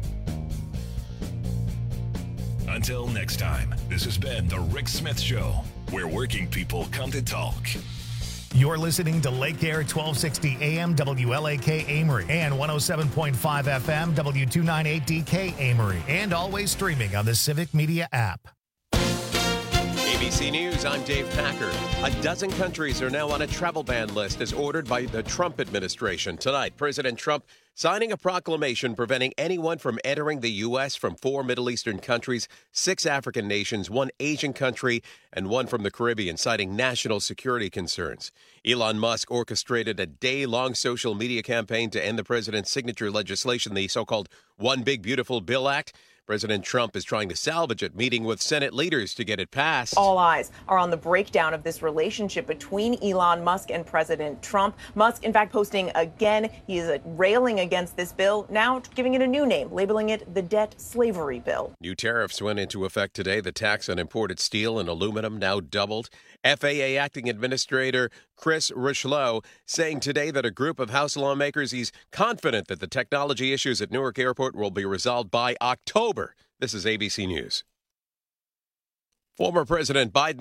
Until next time, this has been The Rick Smith Show, where working people come to talk. You're listening to Lake Air twelve sixty A M W L A K Amory and one oh seven point five F M W two ninety-eight D K Amory, and always streaming on the Civic Media app. A B C News, I'm Dave Packer. A dozen countries are now on a travel ban list as ordered by the Trump administration. Tonight, President Trump signing a proclamation preventing anyone from entering the U S from four Middle Eastern countries, six African nations, one Asian country, and one from the Caribbean, citing national security concerns. Elon Musk orchestrated a day-long social media campaign to end the president's signature legislation, the so-called One Big Beautiful Bill Act. President Trump is trying to salvage it, meeting with Senate leaders to get it passed. All eyes are on the breakdown of this relationship between Elon Musk and President Trump. Musk, in fact, posting again. He is railing against this bill, now giving it a new name, labeling it the Debt Slavery Bill. New tariffs went into effect today. The tax on imported steel and aluminum now doubled. F A A Acting Administrator Chris Richelieu saying today that a group of House lawmakers, he's confident that the technology issues at Newark Airport will be resolved by October. This is A B C News. Former President Biden